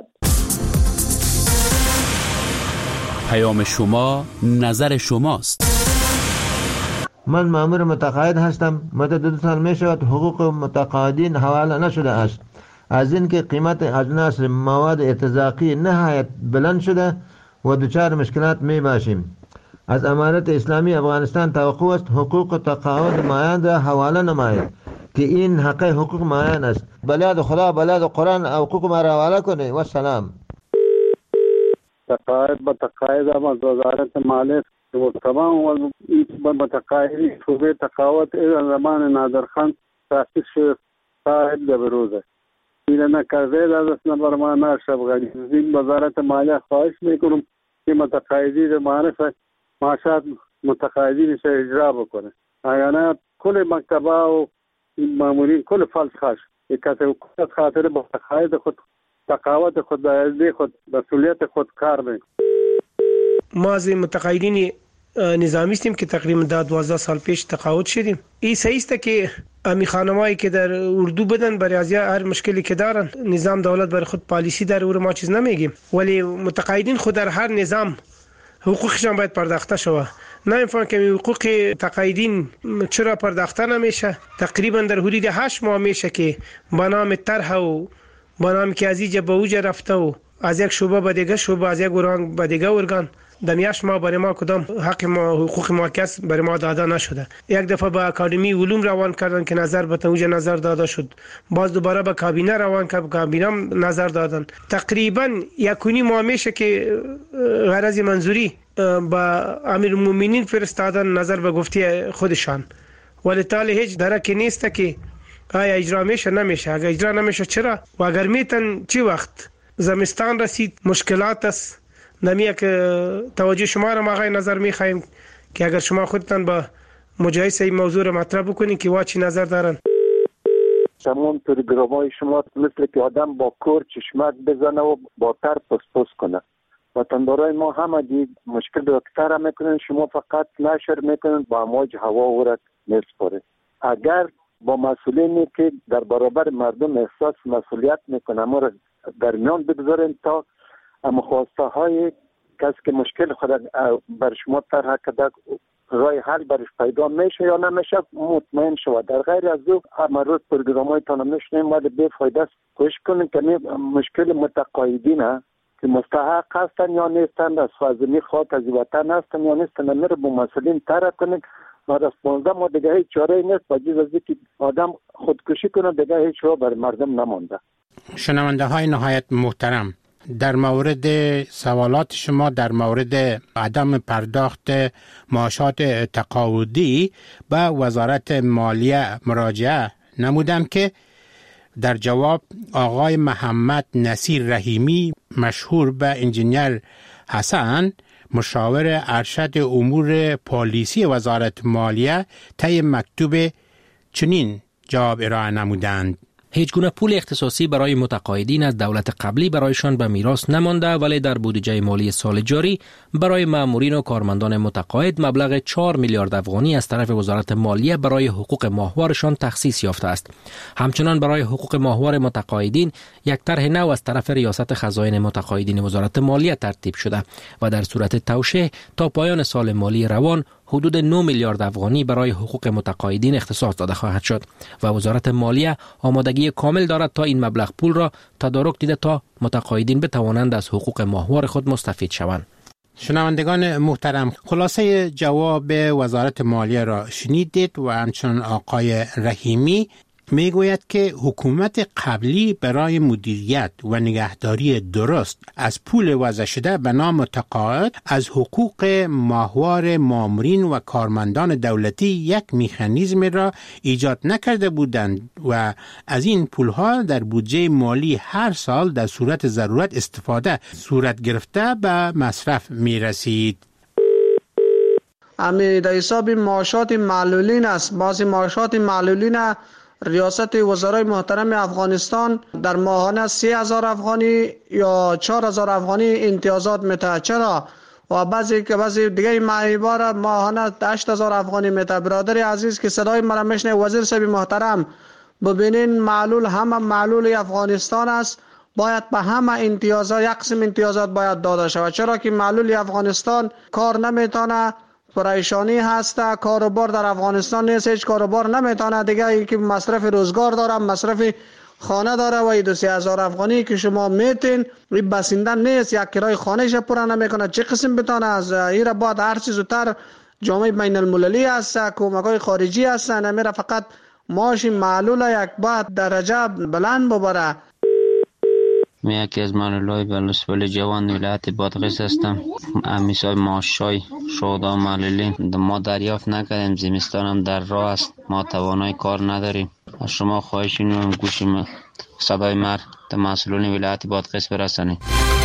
پیام شما نظر شماست. من مأمور متقاعد هستم. مدت دو سال می شود حقوق متقاعدین حواله نشده است. از اینکه قیمت اجناس مواد ارتزاقی نهایت بلند شده و دچار مشکلات می باشیم. از امارت اسلامی افغانستان توقع است حقوق تقاعد مایان را حواله نماید که این حق حقوق مایان است. بلاد خدا بلاد قرآن حقوق ما را حواله کنه. و سلام. تقاعد با تقاعد هم از وزارت مالیه و تمام متقاعدین شعبه تقاعد زمان نادرخان تاسیس شد صاحب بروزه این نکرده در دست نبرمانه شبغانی این وزارت مالیه خواهش میکنم که متقاعدین معرف معاشات متقاعدین سے اجرا بکنه اگر کل مکتبه و مامورین کل فلس خاش یک حکومت خاطر با تقاعد خود تقاعد خود به خود مسئولیت خود کار میکنه. ما از متقاعدین نظامی هستیم که تقریبا دوازده سال پیش تقاعد شدیم. این صحیح است که امی خانمایی که در اردو بدن برای از هر مشکلی که دارن نظام دولت برای خود پالیسی داره و ما چیز نمیگیم، ولی متقاعدین خود در هر نظام حقوقشان باید پرداخته شود. نمیفهم که حقوق تقاعدین چرا پرداخته نمیشه. تقریبا در حدود هشت ماه میشه که با نام طرح و با نام که از اینجا به اوجه رفته و از یک شعبه به دیگه شعبه از یک ارگان به دیگه ارگان دمیاش ما برای ما کدام حق ما حقوق ما کس برای ما داده نشده. یک دفعه به اکادمی علوم روان کردن که نظر به توجه نظر داده شد، باز دوباره به کابینه روان کرد، کابینه نظر دادن. تقریبا یکونی ما میشه که غرض منظوری با امیرالمومنین فرستادن نظر به گفته خودشان، ولی تالی هیچ درکی نیست که آیا اجرا میشه نمیشه. اگر اجرا نمیشه چرا و اگر میتن چی وقت زمستان رسید مشکلات است. نمیه که توجه شما را ما غیر نظر میخوایم که اگر شما خودتان با مجایسه این موضوع را مطرح بکنید که واچی نظر دارن. تمام پروگرامای شما مثل که آدم با کور چشمک بزنه و با تر پس پس کنه. وطندارای ما همه دید مشکل دکتر میکنن، شما فقط نشر میکنن با امواج هوا ورد نسپاره. اگر با مسئولینی که در برابر مردم احساس مسئولیت میکنه ما را در میان بگذارن تا اما خواسته های کسی که مشکل خود بر شما طرح کرده رای حل برش پیدا میشه یا نمیشه مطمئن شود. در غیر از او همه روز پروگرام های تانه میشنیم ولی بی فایده است. کوشش کنیم که مشکل متقاعدین که مستحق هستن یا نیستن، از خازمی خاک از وطن هستن یا نیستن، میره با مسئولین طرح کنیم. ما از پانزده ما دیگه هیچ چاره نیست بجز از اینکه آدم خودکشی کنه دیگه هیچ راه بر مردم نمانده. شنونده های نهایت محترم، در مورد سوالات شما در مورد عدم پرداخت معاشات تقاعدی به وزارت مالیه مراجعه نمودم که در جواب آقای محمد نصیر رحیمی مشهور به انجینیر حسن مشاور ارشد امور پالیسی وزارت مالیه طی مکتوب چنین جواب ارائه نمودند: هیچ گونه پول اختصاصی برای متقاعدین از دولت قبلی برایشان به میراث نمانده، ولی در بودجه مالی سال جاری برای مامورین و کارمندان متقاعد مبلغ چهار میلیارد افغانی از طرف وزارت مالیه برای حقوق ماهوارشان تخصیص یافته است. همچنان برای حقوق ماهوار متقاعدین یک طرح نو از طرف ریاست خزائن متقاعدین وزارت مالیه ترتیب شده و در صورت توشیح تا پایان سال مالی روان حدود نه میلیارد افغانی برای حقوق متقاعدین اختصاص داده خواهد شد و وزارت مالیه آمادگی کامل دارد تا این مبلغ پول را تدارک دیده تا متقاعدین بتوانند از حقوق ماهوار خود مستفید شوند. شنوندگان محترم، خلاصه جواب وزارت مالیه را شنیدید و همچنان آقای رحیمی میگوید که حکومت قبلی برای مدیریت و نگهداری درست از پول وضع شده به نام تقاعد از حقوق ماهوار مامورین و کارمندان دولتی یک مکانیزم را ایجاد نکرده بودند و از این پولها در بودجه مالی هر سال در صورت ضرورت استفاده صورت گرفته به مصرف می رسید. امی در حساب معاشات معلولین است. بعضی معاشات معلولین ریاست وزرای محترم افغانستان در ماهانه سه هزار افغانی یا چهار هزار افغانی امتیازات میده. چرا؟ و بعضی که بعضی دیگه معیبار ماهانه هشت هزار افغانی میده. برادر عزیز که صدای مرا میشنه، وزیر صاحب محترم ببینین معلول همه معلول افغانستان است، باید به همه امتیازات یک قسم امتیازات باید داده شود. چرا که معلول افغانستان کار نمیتونه، پریشانی هسته، کاروبار در افغانستان نیست، هیچ کاروبار نمیتونه دیگه، که مصرف روزگار داره، مصرف خانه داره و دو سه هزار افغانی که شما میتین این بسنده نیست، یک کرای خانهش پورا نمیکنه، چه قسم بتانه از این را بعد هر چیز زودتر جامعه بین المللی هست، کمک های خارجی هستن، نمیره فقط معاش معلول یک بعد درجه بلند ببره. من یکی از معلولای بلوسفال جوان ولایت بادغیس هستم. امیسای معاشای شهدا معلولین ما دریافت نکردیم، زمستان هم در راه است، ما توانای کار نداریم. از شما خواهش اینم گوش صدای مر تا مسئولین ولایت بادغیس برسانید.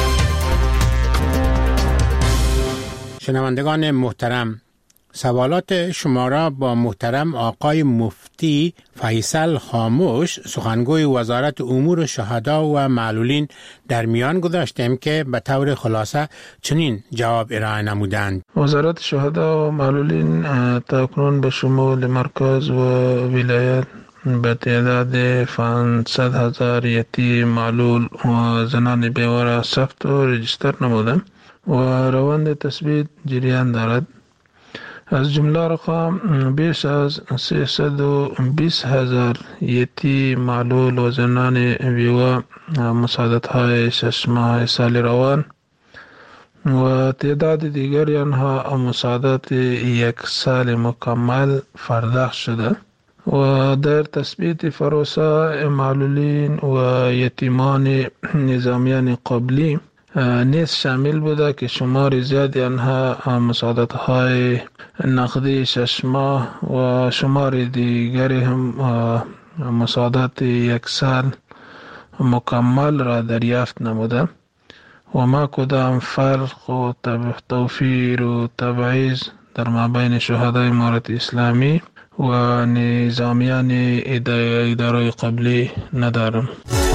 شنوندگان محترم، سوالات شما را با محترم آقای مفتی فیصل خاموش سخنگوی وزارت امور شهدا و معلولین در میان گذاشتیم که به طور خلاصه چنین جواب ارائه نمودند. وزارت شهدا و معلولین تاکنون به شمول مرکز و ولایت به تعداد پانصد هزار یتیم معلول و زنان بیواره ثبت و رجیستر نموده و روند تثبیت جریان دارد. از جمله رقم بیش از سیصد و بیست هزار یتیم معلول و زنان بیوه مساعدت های شش ماه سال روان و تعداد دیگری آنها مساعدت یک سال مکمل پرداخت شده و در تثبیت پروسه معلولین و یتیمان نظامیان قبلی نیز شامل بوده که شمار زیادی آنها مساعدت های نقدی شش ماه و شمار دیگری هم مساعدت یک سال مکمل را دریافت نموده و ما کدام فرق و توفیر و تبعیض در مابین شهدای امارت اسلامی و نظامیان اداره قبلی ندارم.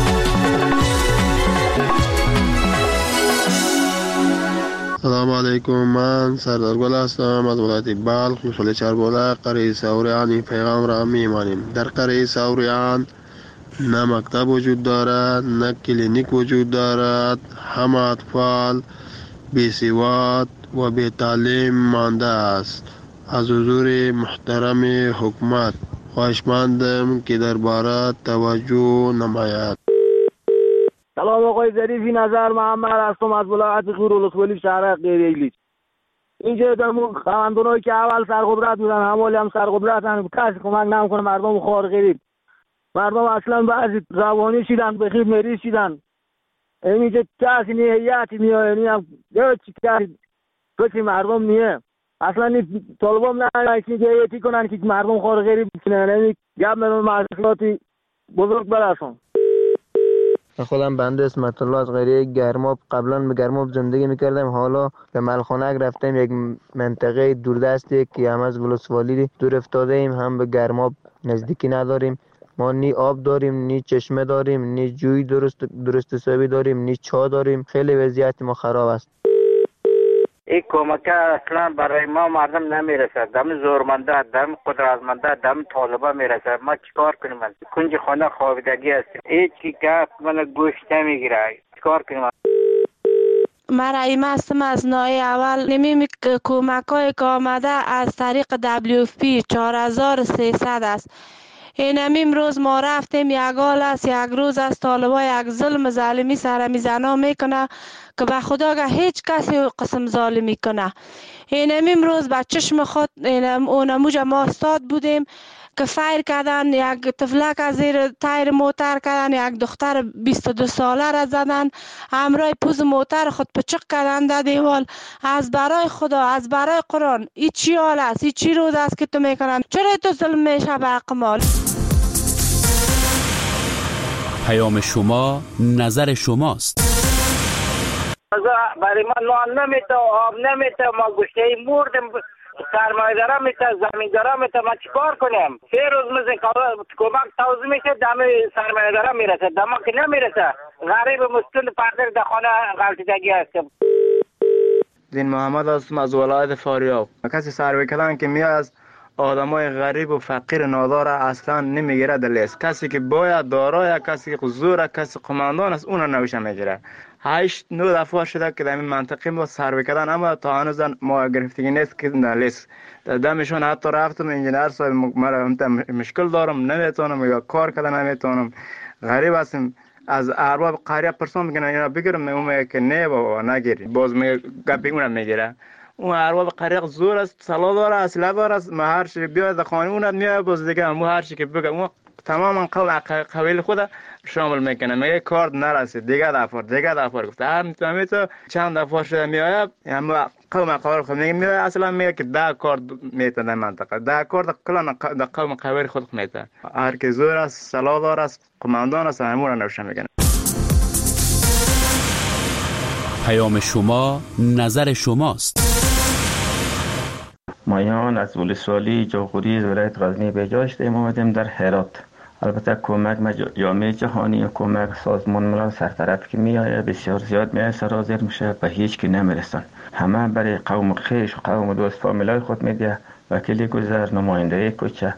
سلام علیکم، من سردار گل هستم از ولایت بلخ، محل چربوله، قریه سوریان. این پیغام را میمانیم. در قریه سوریان نه مکتب وجود دارد، نه کلینیک وجود دارد. همه اطفال بی سواد و بی تعلیم مانده است. از حضور محترم حکومت خواهشمندم که درباره توجه نماید. سلام آقای ظریفی، نظر محمد هستم از ولایت غور ولسوالی شهر غیر ایلیچ. اینجا دمون خواندونایی که اول سرقدرت بودن همالی هم سرقدرتن، کسی کمک نمیکنه مردم خوار غریب. مردم اصلا بعضی روانی شدن، بخیر مریض شدن. اینجا کسی نیهیتی میاد، یعنی هم چی کسی کسی مردم نیه. اصلا این طالبان نه نیهیتی کنن که مردم خوار غریب بکنن. یعنی گب منون محصولاتی بزرگ برسون. خودم بنده اسمت الله از قریه گرماب. قبلا به گرماب زندگی میکردم، حالا به ملخانک رفتم، یک منطقه دوردستی که هم از ولسوالی دور افتاده ایم، هم به گرماب نزدیکی نداریم. ما نی آب داریم، نی چشمه داریم، نی جوی درست درست حسابی داریم، نی چا داریم. خیلی وضعیت ما خراب است. این کمک اصلا برای ما مردم نمیرسد. دم زورمنده، دم قدرتمنده، دم طالبا میرسد. ما چیکار کنیم؟ کنج خانه خوابیدگی هستیم. هیچ کی گپ من گوش نمیگیره. چیکار کنیم؟ من رحیمه هستم از نای اول. نمی کمک های که آمده از طریق دبلیو اف پی چهار هزار و سیصد است. این هم امروز ما رفتیم، یک حال است، یک روز است، طالبا یک ظلم ظالمی سر میزنا میکنه که به خدا که هیچ کسی قسم ظالمی کنه. این هم امروز به چشم خود اونموج ما استاد بودیم که فایر کردن، یک طفلک از زیر تایر موتر کردن، یک دختر بیست و دو ساله را زدن، همراه پوز موتر خود پچق کردن در دیوال. از برای خدا، از برای قرآن، این چی حال است؟ این چی روز است که تو میکنن؟ چرا تو ظلم میشه به حق مال؟ پیام شما نظر شماست. برای ما نان نمیته، آب نمیته، ما گوشته مردم، سرمایه دارم میته، زمین دارم میته، ما چیکار کنیم؟ سه روز مثل کمک توضیح میشه، دم سرمایه دارم میرسه، دم که نمیرسه. غریب مسکن پردر در خانه غلطیدگی هستم. دین محمد هستم از ولایت فاریاب. کسی سروی کردن که میاد از آدمای غریب و فقیر نادار اصلا نمیگیره دلیست. کسی که باید دارای، کسی که زور، کسی قماندان است، اون نوشه میگیره. هشت نو دفعه شده که در این منطقه ما سروی کردن، اما تا هنوز ما گرفتگی نیست که دلیست. دمشون حتی رفتم انجینر صاحب مرا مشکل دارم، نمیتونم یا کار کردن نمیتونم. غریب هستیم. از ارباب قریه پرسان میگن اینا بگیرم، اون میگه که نه بابا نگیری، باز میگه گپی اونم میگیره. اون ارباب قریه زور است، سلا داره، اسلحه داره، ما هر چی بیاد خانه اون میاد باز دیگه مو هر چی که بگه اون تماما قوم قبیل خود شامل میکنه. میگه کارت نرسید دیگه دفعه دیگه دفعه گفت هر میتونه تو چند دفعه شده میاد، اما قوم قبیل خود میگه میاد اصلا میگه که ده کارت میتونه منطقه ده کارت کلا قوم قبیل خود میتونه. هر کی زور است، سلا داره، قماندان است، همون نوشه میکنه. پیام شما نظر شماست. مایان از ولسوالی جاغوری ولایت غزنی به جا هستیم، آمدیم در هرات. البته کمک جامعه جهانی و کمک سازمان ملل سرطرف که میایه بسیار زیاد میایه سرازیر میشه به هیچ کی نمیرسن. همه برای قوم خیش و قوم دوست فامیلای خود میده. وکیل گذر، نماینده کوچه.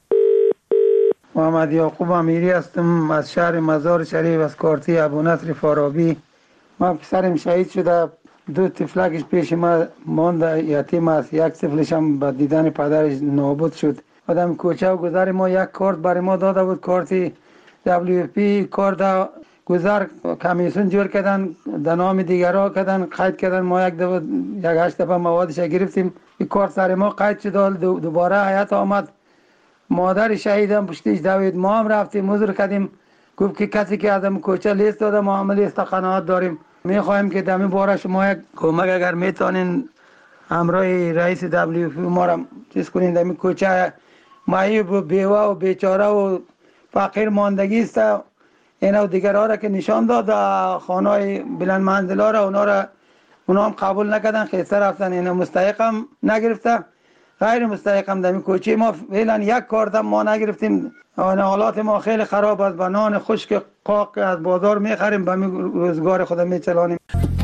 محمد یعقوب امیری هستم از شهر مزار شریف از کارتی ابو نصر فارابی. ما پسرم شهید شده، دو طفلکش پیش ما مانده، یتیم است. یک طفلش هم با دیدن پدرش نابود شد. آدم کوچه و گذر ما یک کارت برای ما داده بود، کارتی دبلیو پی. کارت گذر کمیسیون جور کردن، در نام دیگرها کردن، قید کردن. ما یک دو یک هشت دفعه موادش گرفتیم، این کارت سر ما قید شد. دوباره حیات آمد، مادر شهیدم پشتیش دوید. ما هم رفتیم حضور کردیم، گفت که کسی که آدم کوچه لیست داده ما هم لیست قناعت داریم. میخوایم که دمی باره شما یک کمک اگر میتونین همراه رئیس دبلیو پی ما را چیز کنین. دمی کوچه معیوب و بیوه و بیچاره و فقیر ماندگی است. اینا و دیگرها را که نشان داد خانه های بلند منزلا را، اونا را اونا هم قبول نکردن، خیسته رفتن. اینا مستحق هم نگرفته، غیر مستحق هم. دمی کوچه ما فعلا یک کارت ما نگرفتیم. حالات ما خیلی خراب است. با نان خشک قاق از بازار میخریم، به روزگار خود میچلانیم.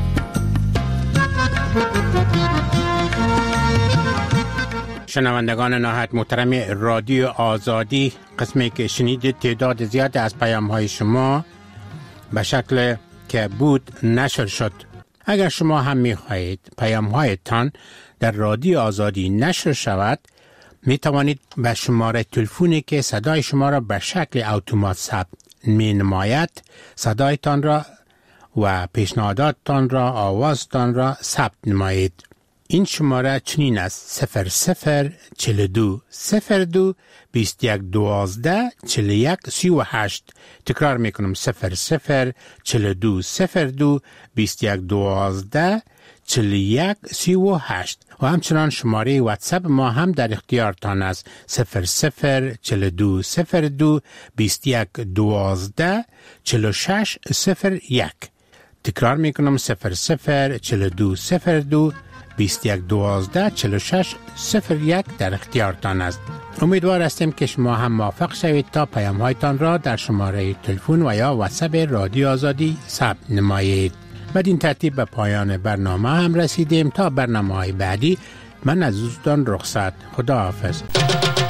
شنوندگان نهایت محترم رادیو آزادی، قسمی که شنیدید تعداد زیاد از پیام های شما به شکل که بود نشر شد. اگر شما هم می خواهید پیام هایتان در رادیو آزادی نشر شود، می توانید به شماره تلفنی که صدای شما را به شکل اتومات ثبت می نماید صدایتان را و پیشنهاداتتان را، آوازتان را ثبت نمایید. این شماره چنین است: صفر صفر چل دو صفر دو بیست یک دوازده چل یک سی و هشت. تکرار میکنم: صفر صفر چل دو صفر دو بیست یک دوازده چل یک سی و هشت. و همچنان شماره واتساپ ما هم در اختیارتان است: صفر صفر چل دو صفر دو بیست یک دوازده چل شش صفر یک. تکرار میکنم: صفر صفر چل دو صفر دو بیست یک دوازده چل شش صفر یک در اختیارتان است. امیدوار هستیم که شما هم موفق شوید تا پیام هایتان را در شماره تلفن و یا واتساپ رادیو آزادی ثبت نمایید. بدین ترتیب به پایان برنامه هم رسیدیم. تا برنامه های بعدی من از دوستان رخصت. خدا حافظ.